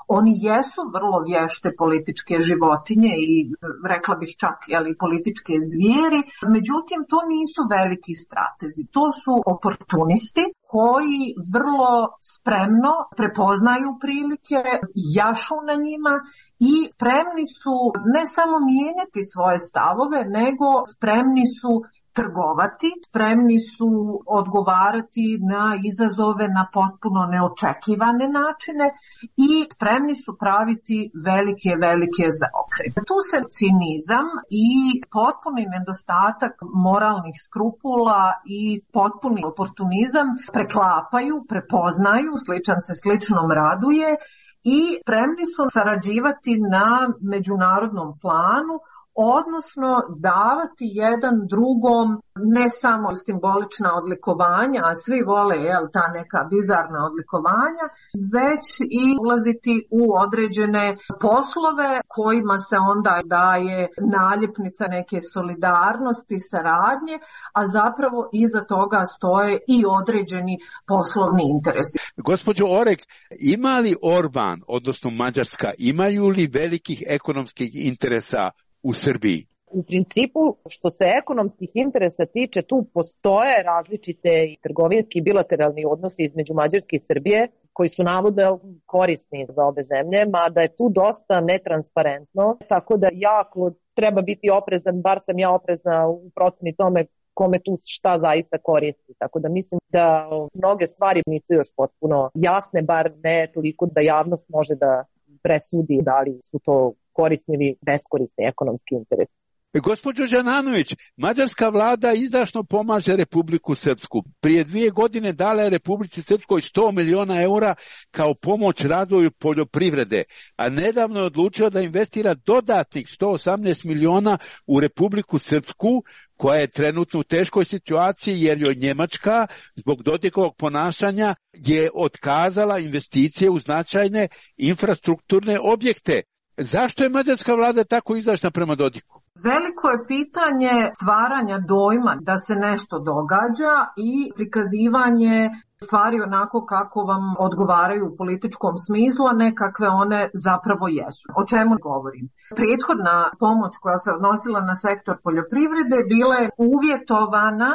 Oni jesu vrlo vješte političke životinje i rekla bih čak jeli, političke zvijeri, međutim to nisu veliki stratezi, to su oportunisti koji vrlo spremno prepoznaju prilike, jašu na njima i spremni su ne samo mijenjati svoje stavove, nego spremni su trgovati, spremni su odgovarati na izazove na potpuno neočekivane načine i spremni su praviti velike, velike zaokrete. Tu se cinizam i potpuni nedostatak moralnih skrupula i potpuni oportunizam preklapaju, prepoznaju, sličan se sličnom raduje i spremni su sarađivati na međunarodnom planu, odnosno davati jedan drugom ne samo simbolična odlikovanja, a svi vole jel, ta neka bizarna odlikovanja, već i ulaziti u određene poslove kojima se onda daje naljepnica neke solidarnosti, saradnje, a zapravo iza toga stoje i određeni poslovni interesi. Gospođo Orek, ima li Orban, odnosno Mađarska, imaju li velikih ekonomskih interesa u Srbiji? U principu, što se ekonomskih interesa tiče, tu postoje različite i trgovinski i bilateralni odnosi između Mađarske i Srbije, koji su navodno korisni za obe zemlje, mada je tu dosta netransparentno, tako da jako treba biti oprezan, bar sam ja oprezna u proceni tome kome tu šta zaista koristi. Tako da mislim da mnoge stvari nisu još potpuno jasne, bar ne toliko da javnost može da presudi da li su to korisni ili beskorisni ekonomski interes. Gospođo Đananović, mađarska vlada izdašno pomaže Republiku Srpsku. Prije dvije godine dala je Republici Srpskoj sto miliona eura kao pomoć razvoju poljoprivrede, a nedavno je odlučila da investira dodatnih sto osamnaest miliona u Republiku Srpsku, koja je trenutno u teškoj situaciji jer joj Njemačka zbog Dodikovog ponašanja je otkazala investicije u značajne infrastrukturne objekte. Zašto je mađarska vlada tako izdašna prema Dodiku? Veliko je pitanje stvaranja dojma da se nešto događa i prikazivanje stvari onako kako vam odgovaraju u političkom smislu, a ne kakve one zapravo jesu. O čemu govorim? Prethodna pomoć koja se odnosila na sektor poljoprivrede bila je uvjetovana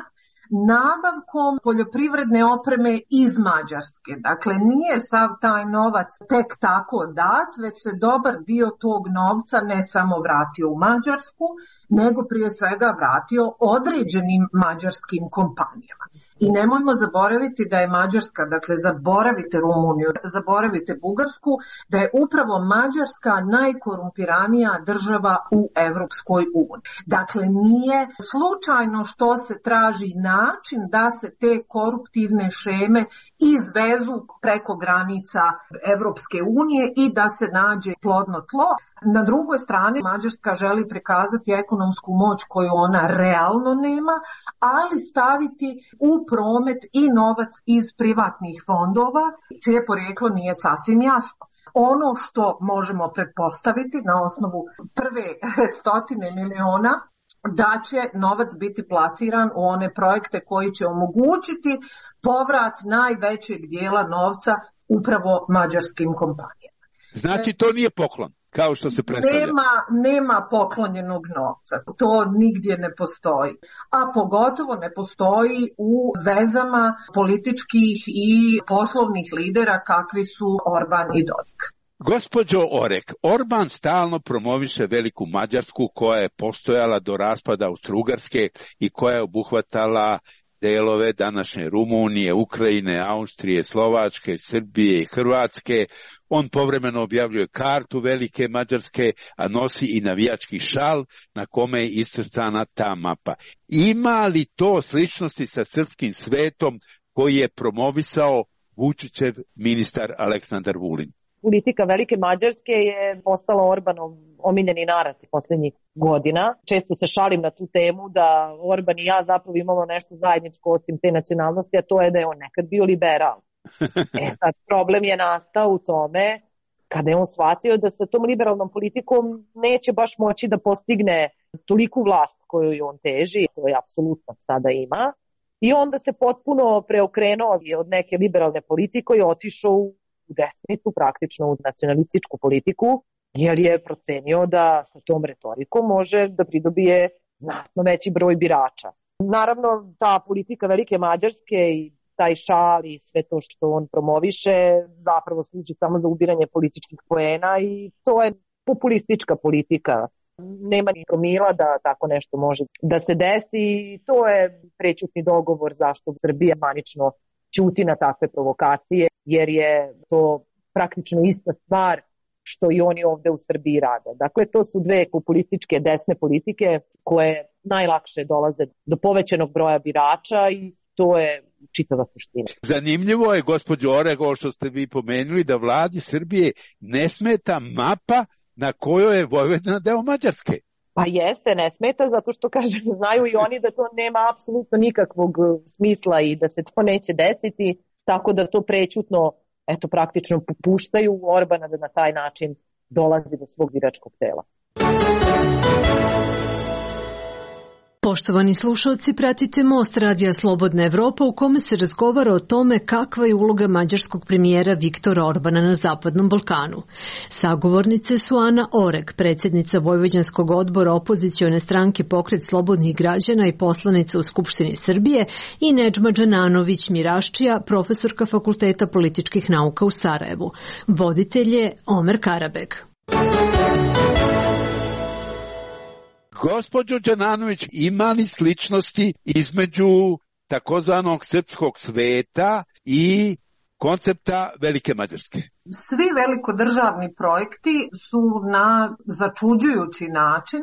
nabavkom poljoprivredne opreme iz Mađarske. Dakle, nije sav taj novac tek tako dat, već se dobar dio tog novca ne samo vratio u Mađarsku, nego prije svega vratio određenim mađarskim kompanijama. I nemojmo zaboraviti da je Mađarska, dakle zaboravite Rumuniju, zaboravite Bugarsku, da je upravo Mađarska najkorumpiranija država u Evropskoj uniji. Dakle, nije slučajno što se traži način da se te koruptivne šeme izvezu preko granica Evropske unije i da se nađe plodno tlo. Na drugoj strani Mađarska želi prikazati ekonomsku moć koju ona realno nema, ali staviti u promet i novac iz privatnih fondova, čije porijeklo nije sasvim jasno. Ono što možemo pretpostaviti na osnovu prve stotine miliona, da će novac biti plasiran u one projekte koji će omogućiti povrat najvećeg dijela novca upravo mađarskim kompanijama. Znači to nije poklon, kao što se predstavlja. Nema, nema poklonjenog novca, to nigdje ne postoji, a pogotovo ne postoji u vezama političkih i poslovnih lidera kakvi su Orban i Dodik. Gospođo Orek, Orban stalno promoviše veliku Mađarsku koja je postojala do raspada Austro-Ugarske i koja je obuhvatala delove današnje Rumunije, Ukrajine, Austrije, Slovačke, Srbije i Hrvatske. On povremeno objavljuje kartu velike Mađarske, a nosi i navijački šal na kome je iscrtana ta mapa. Ima li to sličnosti sa srpskim svetom koji je promovisao Vučićev ministar Aleksandar Vulin? Politika velike Mađarske je postala Orbanov omiljeni narativ posljednjih godina. Često se šalim na tu temu da Orban i ja zapravo imamo nešto zajedničko osim te nacionalnosti, a to je da je on nekad bio liberal. E sad, problem je nastao u tome kada je on shvatio da sa tom liberalnom politikom neće baš moći da postigne toliku vlast koju je on teži, to je apsolutno sada ima. I onda se potpuno preokrenuo od neke liberalne politike i otišao u u desnicu, praktično u nacionalističku politiku, jer je procenio da sa tom retorikom može da pridobije znatno veći broj birača. Naravno, ta politika Velike Mađarske i taj šal i sve to što on promoviše zapravo služi samo za ubiranje političkih poena i to je populistička politika. Nema ni promila da tako nešto može da se desi i to je prećutni dogovor zašto Srbija zvanično ćuti na takve provokacije, jer je to praktično ista stvar što i oni ovde u Srbiji rade. Dakle, to su dve populističke desne politike koje najlakše dolaze do povećanog broja birača i to je čitava suština. Zanimljivo je, gospođo Oreg, ovo što ste vi pomenuli, da vladi Srbije ne smeta mapa na kojoj je Vojvodina deo Mađarske. Pa jeste, ne smeta, zato što, kažem, znaju i oni da to nema apsolutno nikakvog smisla i da se to neće desiti, tako da to prećutno, eto, praktično popuštaju Orbana da na taj način dolazi do svog biračkog tela. Poštovani slušalci, pratite Most radija Slobodna Evropa u kome se razgovara o tome kakva je uloga mađarskog premijera Viktora Orbana na Zapadnom Balkanu. Sagovornice su Ana Oreg, predsjednica Vojvođanskog odbora opozicione stranke Pokret slobodnih građana i poslanica u Skupštini Srbije, i Nedžma Džananović Miraščija, profesorka Fakulteta političkih nauka u Sarajevu. Voditelj je Omer Karabeg. Gospođo Đananović, ima li sličnosti između takozvanog srpskog sveta i koncepta Velike Mađarske? Svi velikodržavni projekti su na začuđujući način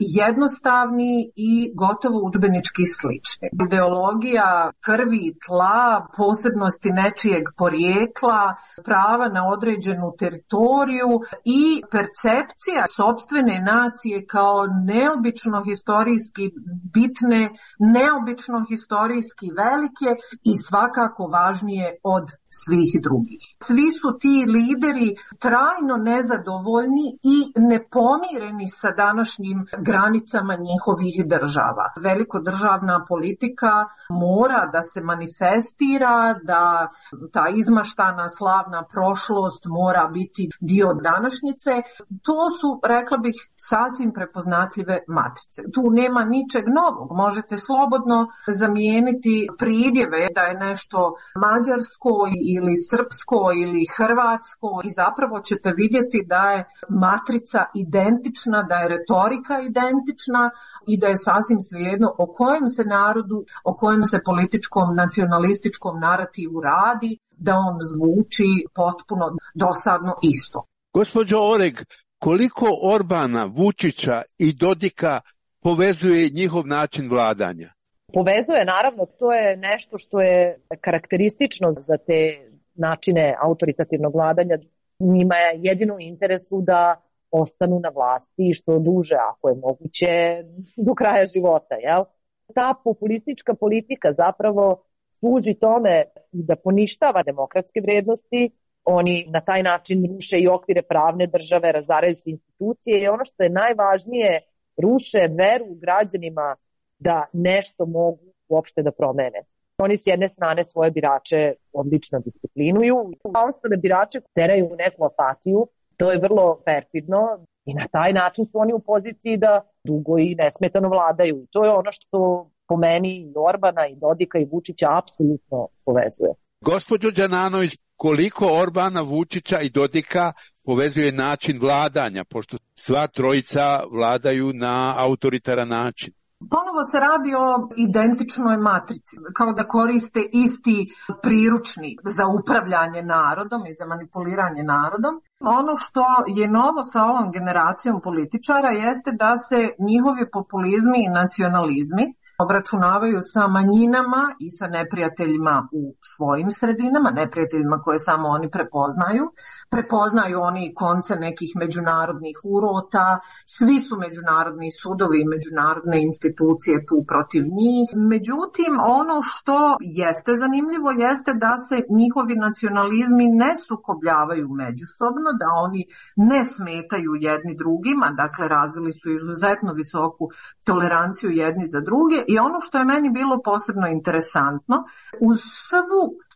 jednostavni i gotovo udžbenički slični. Ideologija krvi i tla, posebnosti nečijeg porijekla, prava na određenu teritoriju i percepcija sopstvene nacije kao neobično historijski bitne, neobično historijski velike i svakako važnije od svih drugih. Svi su ti lideri trajno nezadovoljni i nepomireni sa današnjim granicama njihovih država. Velikodržavna politika mora da se manifestira, da ta izmaštana slavna prošlost mora biti dio današnjice. To su, rekla bih, sasvim prepoznatljive matrice. Tu nema ničeg novog. Možete slobodno zamijeniti pridjeve da je nešto mađarsko ili srpsko ili hrvatsko i zapravo ćete vidjeti da je matrica identična, da je retorika identična i da je sasvim svejedno o kojem se narodu, o kojem se političkom nacionalističkom narativu radi, da on zvuči potpuno dosadno isto. Gospođo Oreg, koliko Orbana, Vučića i Dodika povezuje njihov način vladanja? Povezuje, naravno, to je nešto što je karakteristično za te načine autoritativnog vladanja. Njima je jedino u interesu da ostanu na vlasti što duže, ako je moguće, do kraja života. Jel? Ta populistička politika zapravo služi tome da poništava demokratske vrednosti. Oni na taj način ruše i okvire pravne države, razaraju se institucije i ono što je najvažnije, ruše veru građanima da nešto mogu uopšte da promene. Oni s jedne strane svoje birače odlično disciplinuju, a ostale birače teraju u neku apatiju. To je vrlo perfidno i na taj način su oni u poziciji da dugo i nesmetano vladaju. I to je ono što po meni i Orbana i Dodika i Vučića apsolutno povezuje. Gospođo Đananović, koliko Orbana, Vučića i Dodika povezuje način vladanja, pošto sva trojica vladaju na autoritaran način? Ponovo se radi o identičnoj matrici, kao da koriste isti priručnik za upravljanje narodom i za manipuliranje narodom. Ono što je novo sa ovom generacijom političara jeste da se njihovi populizmi i nacionalizmi obračunavaju sa manjinama i sa neprijateljima u svojim sredinama, neprijateljima koje samo oni prepoznaju. Prepoznaju oni konce nekih međunarodnih urota, svi su međunarodni sudovi i međunarodne institucije tu protiv njih. Međutim, ono što jeste zanimljivo jeste da se njihovi nacionalizmi ne sukobljavaju međusobno, da oni ne smetaju jedni drugima, dakle razvili su izuzetno visoku toleranciju jedni za druge. I ono što je meni bilo posebno interesantno, uz svu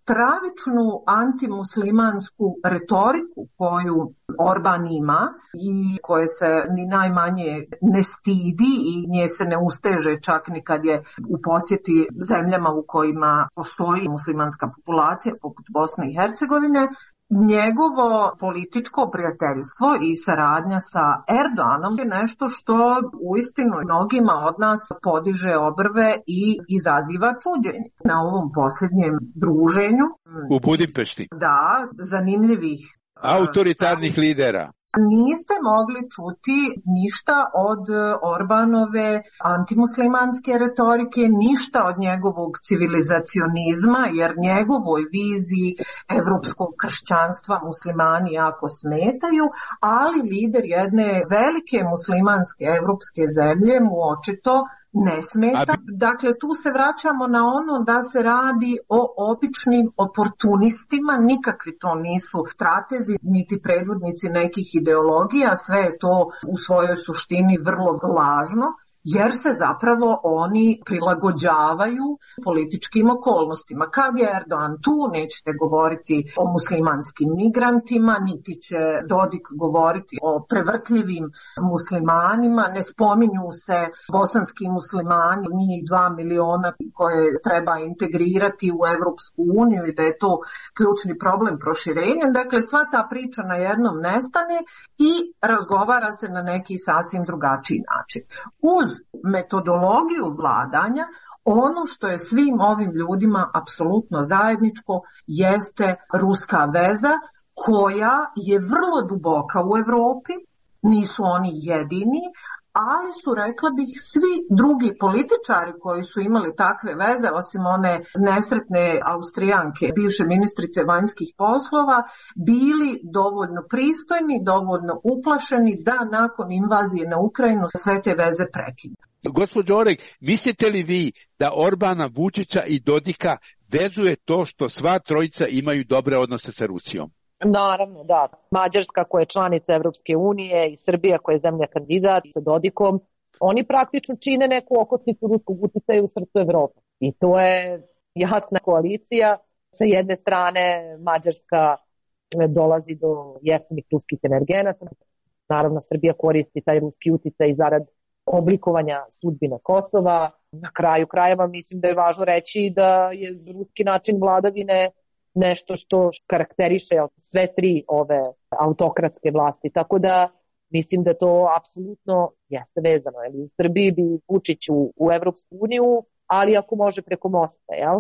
stravičnu antimuslimansku retoriku koju Orban ima i koje se ni najmanje ne stidi i nje se ne usteže čak ni kad je u posjeti zemljama u kojima postoji muslimanska populacija poput Bosne i Hercegovine. Njegovo političko prijateljstvo i saradnja sa Erdoganom je nešto što uistinu mnogima od nas podiže obrve i izaziva čuđenje. Na ovom posljednjem druženju u Budimpešti, da, zanimljivih autoritarnih lidera, niste mogli čuti ništa od Orbanove antimuslimanske retorike, ništa od njegovog civilizacionizma, jer njegovoj viziji evropskog kršćanstva muslimani jako smetaju, ali lider jedne velike muslimanske evropske zemlje mu očito ne smeta. Dakle, tu se vraćamo na ono da se radi o običnim oportunistima, nikakvi to nisu stratezi, niti predvodnici nekih ideologija, sve je to u svojoj suštini vrlo lažno, jer se zapravo oni prilagođavaju političkim okolnostima. Kad je Erdogan tu, nećete govoriti o muslimanskim migrantima, niti će Dodik govoriti o prevrtljivim muslimanima, ne spominju se bosanski muslimani, njih dva miliona koje treba integrirati u Evropsku uniju i da je to ključni problem proširenja. Dakle, sva ta priča na jednom nestane i razgovara se na neki sasvim drugačiji način. Uz metodologiju vladanja, ono što je svim ovim ljudima apsolutno zajedničko jeste ruska veza koja je vrlo duboka u Europi, nisu oni jedini, ali su, rekla bih, svi drugi političari koji su imali takve veze, osim one nesretne Austrijanke, bivše ministrice vanjskih poslova, bili dovoljno pristojni, dovoljno uplašeni da nakon invazije na Ukrajinu sve te veze prekinu. Gospođo Oreg, mislite li vi da Orbana, Vučića i Dodika vezuje to što sva trojica imaju dobre odnose sa Rusijom? Naravno, da. Mađarska koja je članica Evropske unije i Srbija koja je zemlja kandidat sa Dodikom, oni praktično čine neku okosnicu ruskog uticaja u srcu Evrope. I to je jasna koalicija. Sa jedne strane Mađarska dolazi do jeftinih ruskih energenata. Naravno, Srbija koristi taj ruski uticaj zarad oblikovanja sudbine Kosova. Na kraju krajeva mislim da je važno reći da je ruski način vladavine nešto što karakteriše sve tri ove autokratske vlasti. Tako da mislim da to apsolutno jeste vezano. U Srbiji bi Vučić u, u Evropsku uniju, ali ako može preko mosta, jel?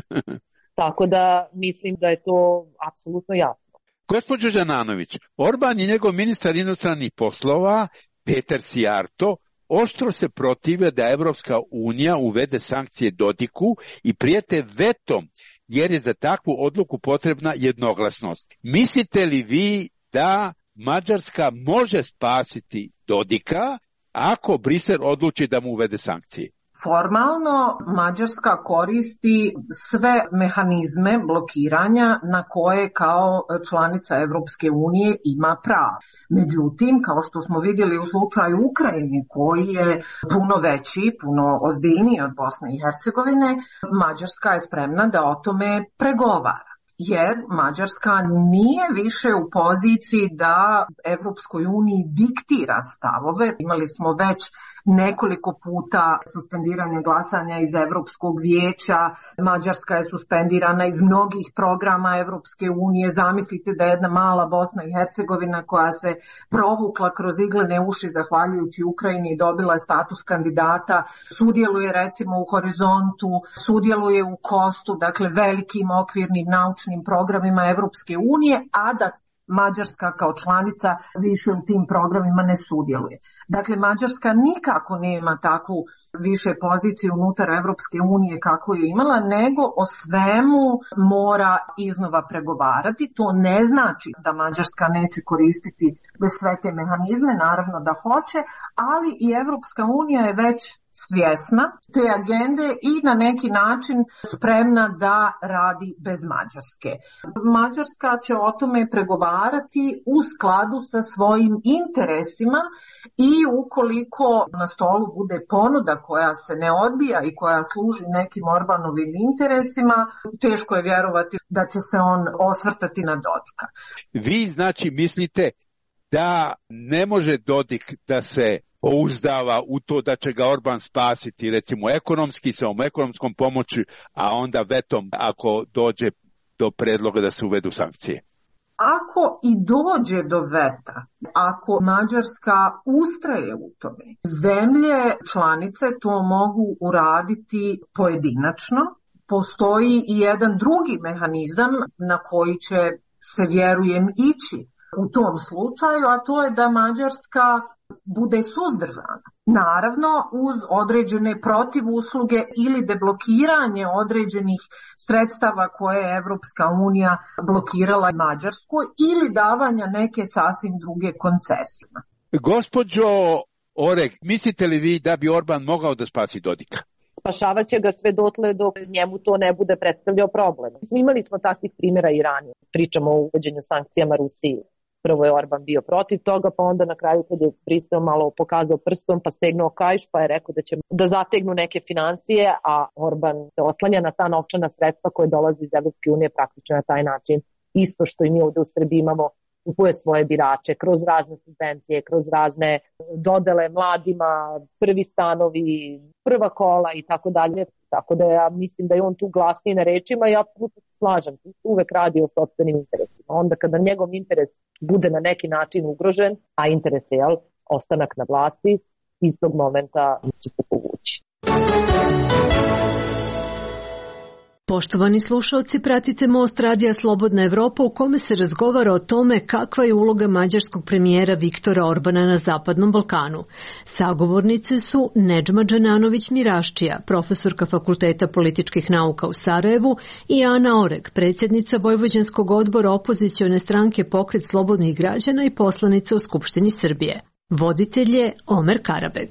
Tako da mislim da je to apsolutno jasno. Gospođo Žananović, Orban i njegov ministar inostranih poslova, Peter Sijarto, oštro se protive da Evropska unija uvede sankcije Dodiku i prijete vetom, jer je za takvu odluku potrebna jednoglasnost. Mislite li vi da Mađarska može spasiti Dodika ako Brisel odluči da mu uvede sankcije? Formalno Mađarska koristi sve mehanizme blokiranja na koje kao članica Evropske unije ima pravo. Međutim, kao što smo vidjeli u slučaju Ukrajine, koji je puno veći, puno ozbiljniji od Bosne i Hercegovine, Mađarska je spremna da o tome pregovara. Jer Mađarska nije više u poziciji da Evropskoj uniji diktira stavove. Imali smo već nekoliko puta suspendiranje glasanja iz Evropskog vijeća. Mađarska je suspendirana iz mnogih programa Evropske unije. Zamislite da je jedna mala Bosna i Hercegovina koja se provukla kroz iglene uši zahvaljujući Ukrajini i dobila je status kandidata. Sudjeluje recimo u Horizontu, sudjeluje u Kostu, dakle velikim okvirnim naučnim programima Evropske unije, a da Mađarska kao članica više u tim programima ne sudjeluje. Dakle, Mađarska nikako nema takvu više poziciju unutar Evropske unije kako je imala, nego o svemu mora iznova pregovarati. To ne znači da Mađarska neće koristiti sve te mehanizme, naravno da hoće, ali i Evropska unija je već svjesna te agende i na neki način spremna da radi bez Mađarske. Mađarska će o tome pregovarati u skladu sa svojim interesima i ukoliko na stolu bude ponuda koja se ne odbija i koja služi nekim Orbanovim interesima, teško je vjerovati da će se on osvrtati na Dodika. Vi znači mislite da ne može Dodik da se pouzdava u to da će ga Orban spasiti, recimo ekonomski, sa ovom ekonomskom pomoći, a onda vetom ako dođe do predloga da se uvedu sankcije? Ako i dođe do veta, ako Mađarska ustraje u tome, zemlje članice to mogu uraditi pojedinačno. Postoji i jedan drugi mehanizam na koji će se, vjerujem, ići u tom slučaju, a to je da Mađarska bude suzdržana. Naravno, uz određene protivusluge ili deblokiranje određenih sredstava koje je Evropska unija blokirala Mađarskoj ili davanja neke sasvim druge koncesije. Gospođo Oreg, mislite li vi da bi Orban mogao da spasi Dodika? Spašavat će ga sve dotle dok njemu to ne bude predstavljao problem. Imali smo takvih primjera i ranije. Pričamo o uvođenju sankcijama Rusiji. Prvo je Orban bio protiv toga, pa onda na kraju kad je pristao malo pokazao prstom, pa stegnuo kaiš, pa je rekao da će da zategnu neke financije, a Orban se oslanja na ta novčana sredstva koje dolaze iz Evropske unije praktično na taj način. Isto što i mi ovdje u Srbiji imamo, kupuje svoje birače kroz razne subvencije, kroz razne dodele mladima, prvi stanovi, prva kola i tako dalje. Tako da ja mislim da je on tu glasniji na rečima i apsolutno se slažem. Uvek radi o sopstvenim interesima. Onda kada njegov interes bude na neki način ugrožen, a interes je jel, ostanak na vlasti, istog momenta će se povući. Poštovani slušalci, pratite Most radija Slobodna Evropa u kome se razgovara o tome kakva je uloga mađarskog premijera Viktora Orbana na Zapadnom Balkanu. Sagovornice su Nedžma Džananović-Miraščija, profesorka Fakulteta političkih nauka u Sarajevu, i Ana Oreg, predsjednica Vojvođanskog odbora opozicione stranke Pokret slobodnih građana i poslanica u Skupštini Srbije. Voditelj je Omer Karabeg.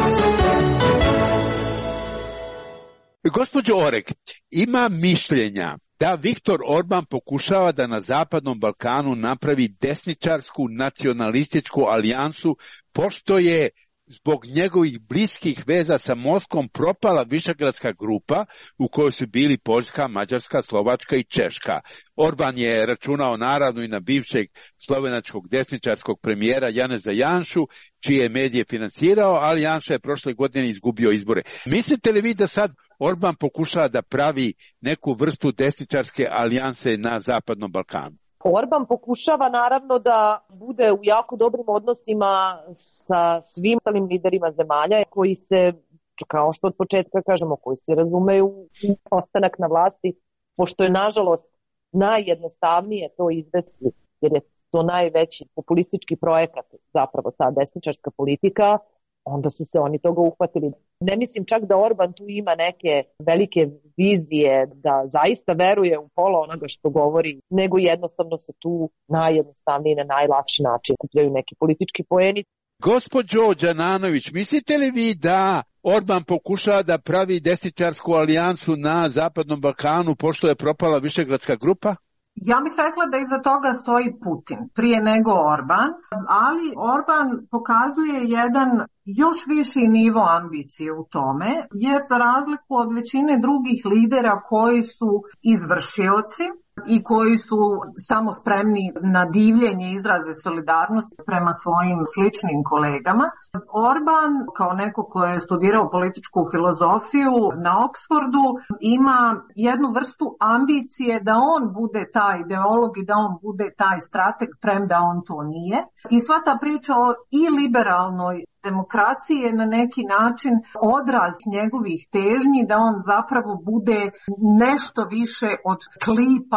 Gospođo Oreg, ima mišljenja da Viktor Orban pokušava da na Zapadnom Balkanu napravi desničarsku nacionalističku alijansu, pošto je zbog njegovih bliskih veza sa Moskvom propala Višegradska grupa u kojoj su bili Poljska, Mađarska, Slovačka i Češka. Orban je računao naravno i na bivšeg slovenačkog desničarskog premijera Janeza Janšu, čije je medije financirao, ali Janša je prošle godine izgubio izbore. Mislite li vi da sad Orban pokušava da pravi neku vrstu desničarske alijanse na Zapadnom Balkanu? Orban pokušava naravno da bude u jako dobrim odnosima sa svim ostalim liderima zemalja koji se, kao što od početka kažemo, koji se razumeju u ostanak na vlasti, pošto je nažalost najjednostavnije to izvesti, jer je to najveći populistički projekat, zapravo ta desničarska politika, onda su se oni toga uhvatili. Ne mislim čak da Orban tu ima neke velike vizije, da zaista veruje u pola onoga što govori, nego jednostavno se tu najjednostavniji na najlakši način kupljaju neki politički poeni. Gospođo Đananović, mislite li vi da Orban pokušava da pravi desničarsku alijansu na Zapadnom Balkanu pošto je propala Višegradska grupa? Ja bih rekla da iza toga stoji Putin, prije nego Orban, ali Orban pokazuje jedan još viši nivo ambicije u tome, jer za razliku od većine drugih lidera koji su izvršioci i koji su samo spremni na divljenje i izraze solidarnosti prema svojim sličnim kolegama, Orban, kao neko ko je studirao političku filozofiju na Oxfordu, ima jednu vrstu ambicije da on bude taj ideolog i da on bude taj strateg, premda on to nije. I sva ta priča o i liberalnoj demokraciji je na neki način odraz njegovih težnji da on zapravo bude nešto više od klipa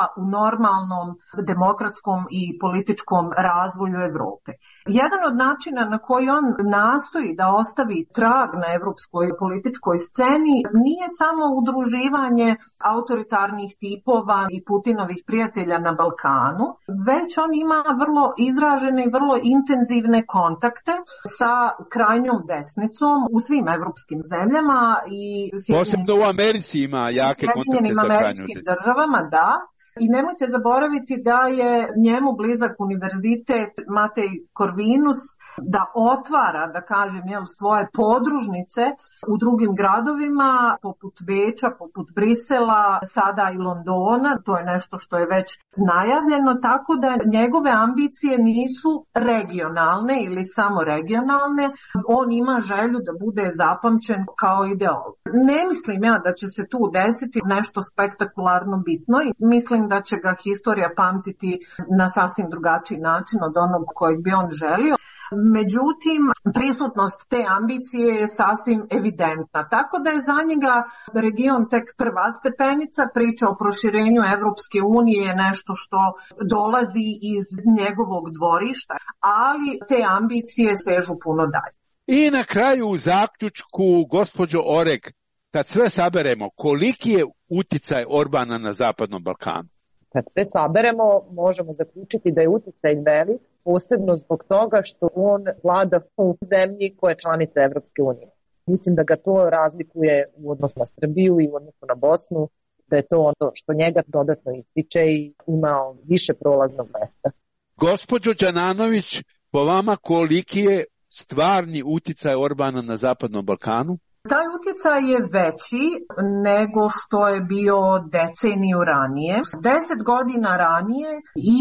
u normalnom demokratskom i političkom razvoju Evrope. Jedan od načina na koji on nastoji da ostavi trag na evropskoj političkoj sceni nije samo udruživanje autoritarnih tipova i Putinovih prijatelja na Balkanu, već on ima vrlo izražene i vrlo intenzivne kontakte sa krajnjom desnicom u svim evropskim zemljama i posebno u Americi ima jake kontakte sa američkim državama, da. I nemojte zaboraviti da je njemu blizak univerzitet Matej Corvinus, da otvara, da kažem, jel, svoje podružnice u drugim gradovima, poput Beča, poput Brisela, sada i Londona. To je nešto što je već najavljeno, tako da njegove ambicije nisu regionalne ili samo regionalne. On ima želju da bude zapamćen kao ideolog. Ne mislim ja da će se tu desiti nešto spektakularno bitno i mislim da će ga historija pamtiti na sasvim drugačiji način od onog kojeg bi on želio. Međutim, prisutnost te ambicije je sasvim evidentna, tako da je za njega region tek prva stepenica. Priča o proširenju Evropske unije je nešto što dolazi iz njegovog dvorišta, ali te ambicije sežu puno dalje. I na kraju u zaključku, gospođo Oreg, kad sve saberemo, koliki je uticaj Orbana na Zapadnom Balkanu? Kad sve saberemo, možemo zaključiti da je uticaj velik, posebno zbog toga što on vlada u zemlji koja je članica Evropske unije. Mislim da ga to razlikuje u odnosu na Srbiju i u odnosu na Bosnu, da je to ono što njega dodatno ističe i ima više prolaznog mesta. Gospođo Đananović, po vama koliki je stvarni uticaj Orbana na Zapadnom Balkanu? Taj utjecaj je veći nego što je bio deceniju ranije. Deset godina ranije i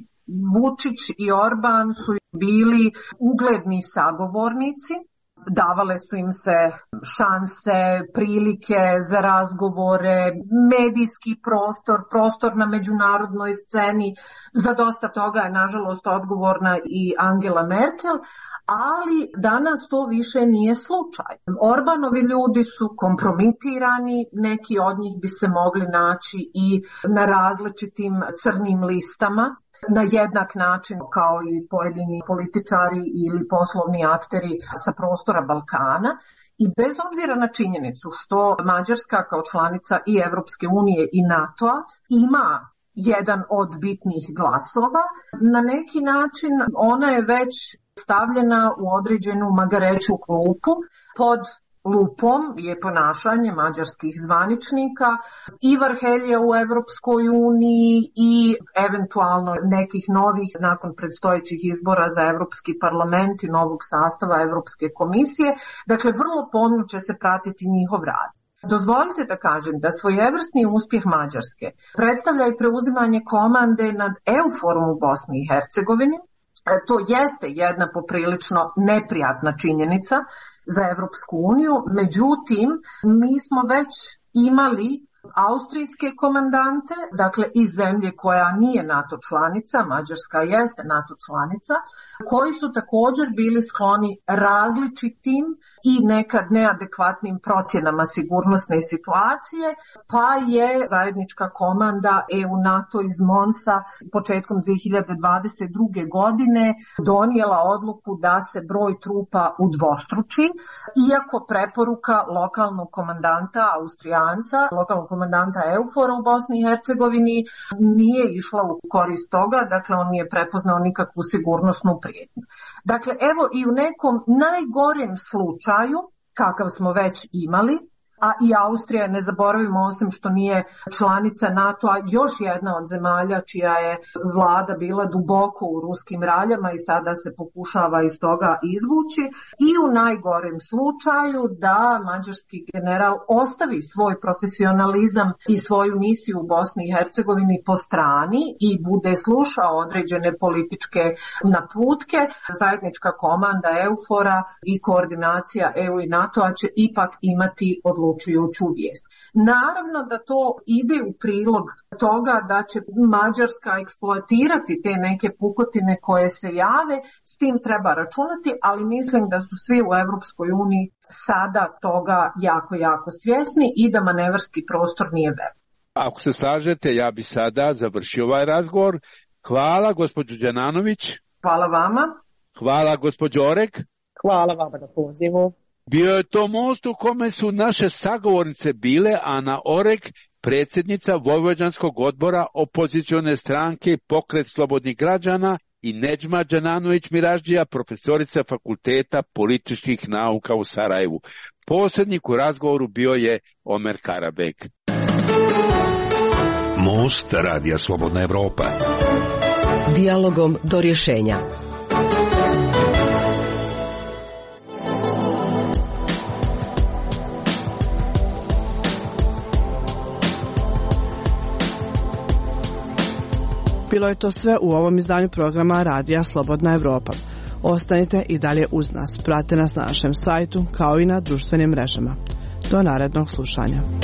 Vučić i Orban su bili ugledni sagovornici. Davale su im se šanse, prilike za razgovore, medijski prostor, prostor na međunarodnoj sceni. Za dosta toga je nažalost odgovorna i Angela Merkel, ali danas to više nije slučaj. Orbanovi ljudi su kompromitirani, neki od njih bi se mogli naći i na različitim crnim listama, na jednak način kao i pojedini političari ili poslovni akteri sa prostora Balkana. I bez obzira na činjenicu što Mađarska kao članica i Evropske unije i NATO-a ima jedan od bitnih glasova, na neki način ona je već stavljena u određenu magareću klupu. Pod lupom je ponašanje mađarskih zvaničnika i Varhelje u Evropskoj uniji i eventualno nekih novih nakon predstojećih izbora za Evropski parlament i novog sastava Evropske komisije. Dakle, vrlo pomno će se pratiti njihov rad. Dozvolite da kažem da svojevrsni uspjeh Mađarske predstavlja i preuzimanje komande nad EUFOR-om u Bosni i Hercegovini. To jeste jedna poprilično neprijatna činjenica za Evropsku uniju, međutim mi smo već imali austrijske komandante, dakle iz zemlje koja nije NATO članica, Mađarska jeste NATO članica, koji su također bili skloni različitim i nekad neadekvatnim procjenama sigurnosne situacije, pa je zajednička komanda E U NATO iz Monsa početkom dvije hiljade dvadeset druge. godine donijela odluku da se broj trupa udvostruči, iako preporuka lokalnog komandanta Austrijanca, lokalnog komandanta EUFOR-a u Bosni i Hercegovini nije išla u korist toga, dakle on nije prepoznao nikakvu sigurnosnu prijetnju. Dakle, evo i u nekom najgorem slučaju, kakav smo već imali, a i Austrija, ne zaboravimo, osim što nije članica NATO-a, još jedna od zemalja čija je vlada bila duboko u ruskim raljama i sada se pokušava iz toga izvući. I u najgorem slučaju da mađarski general ostavi svoj profesionalizam i svoju misiju u Bosni i Hercegovini po strani i bude slušao određene političke naputke, zajednička komanda EUFOR-a i koordinacija E U i NATO-a će ipak imati odlučujuću vijest. Naravno da to ide u prilog toga da će Mađarska eksploatirati te neke pukotine koje se jave, s tim treba računati, ali mislim da su svi u Evropskoj uniji sada toga jako, jako svjesni i da manevarski prostor nije velik. Ako se slažete, ja bi sada završio ovaj razgovor. Hvala, gospođo Đananović. Hvala vama. Hvala, gospođo Orek. Hvala vama na pozivu. Bio je to most u kome su naše sagovornice bile Ana Orek, predsjednica Vojvođanskog odbora opozicione stranke Pokret slobodnih građana, i Nedžma Đananović Miraždžija, profesorica Fakulteta političkih nauka u Sarajevu. Posrednik u razgovoru bio je Omer Karabek. Most Radija Slobodna Evropa. Dijalogom do rješenja. Bilo je to sve u ovom izdanju programa Radija Slobodna Evropa. Ostanite i dalje uz nas. Pratite nas na našem sajtu kao i na društvenim mrežama. Do narednog slušanja.